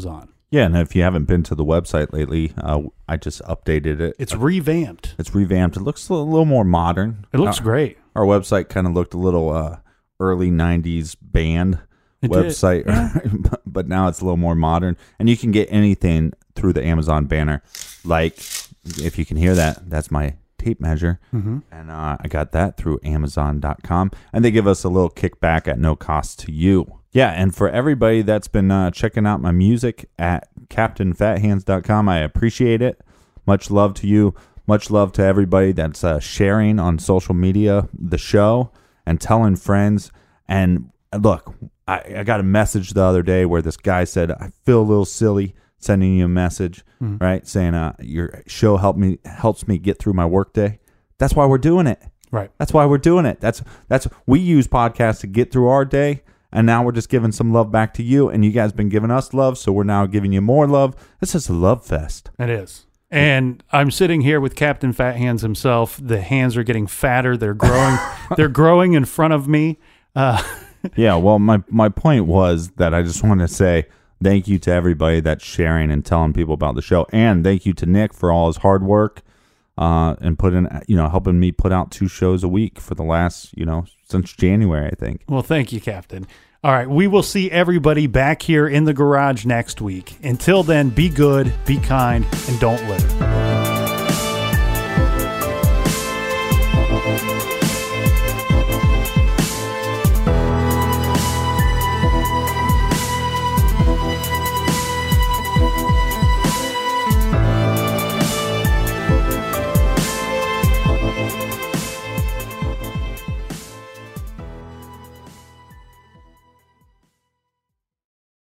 Yeah, and if you haven't been to the website lately, I just updated it. It's revamped. It's revamped. It looks a little more modern. It looks great. Our website kind of looked a little early 90s band website, but now it's a little more modern. And you can get anything through the Amazon banner. Like, if you can hear that, that's my tape measure. Mm-hmm. And I got that through Amazon.com. And they give us a little kickback at no cost to you. Yeah, and for everybody that's been checking out my music at CaptainFatHands.com, I appreciate it. Much love to you. Much love to everybody that's sharing on social media the show and telling friends. And look, I got a message the other day where this guy said, I feel a little silly sending you a message, right? Saying your show helps me get through my workday. That's why we're doing it. Right. That's why we're doing it. That's we use podcasts to get through our day. And now we're just giving some love back to you. And you guys been giving us love, so we're now giving you more love. This is a love fest. It is. And I'm sitting here with Captain Fat Hands himself. The hands are getting fatter. They're growing. They're growing in front of me. Yeah, well, my point was that I just want to say thank you to everybody that's sharing and telling people about the show. And thank you to Nick for all his hard work and helping me put out 2 shows a week for the last, since January, I think. Well, thank you, Captain. All right, we will see everybody back here in the garage next week. Until then, be good, be kind, and don't litter.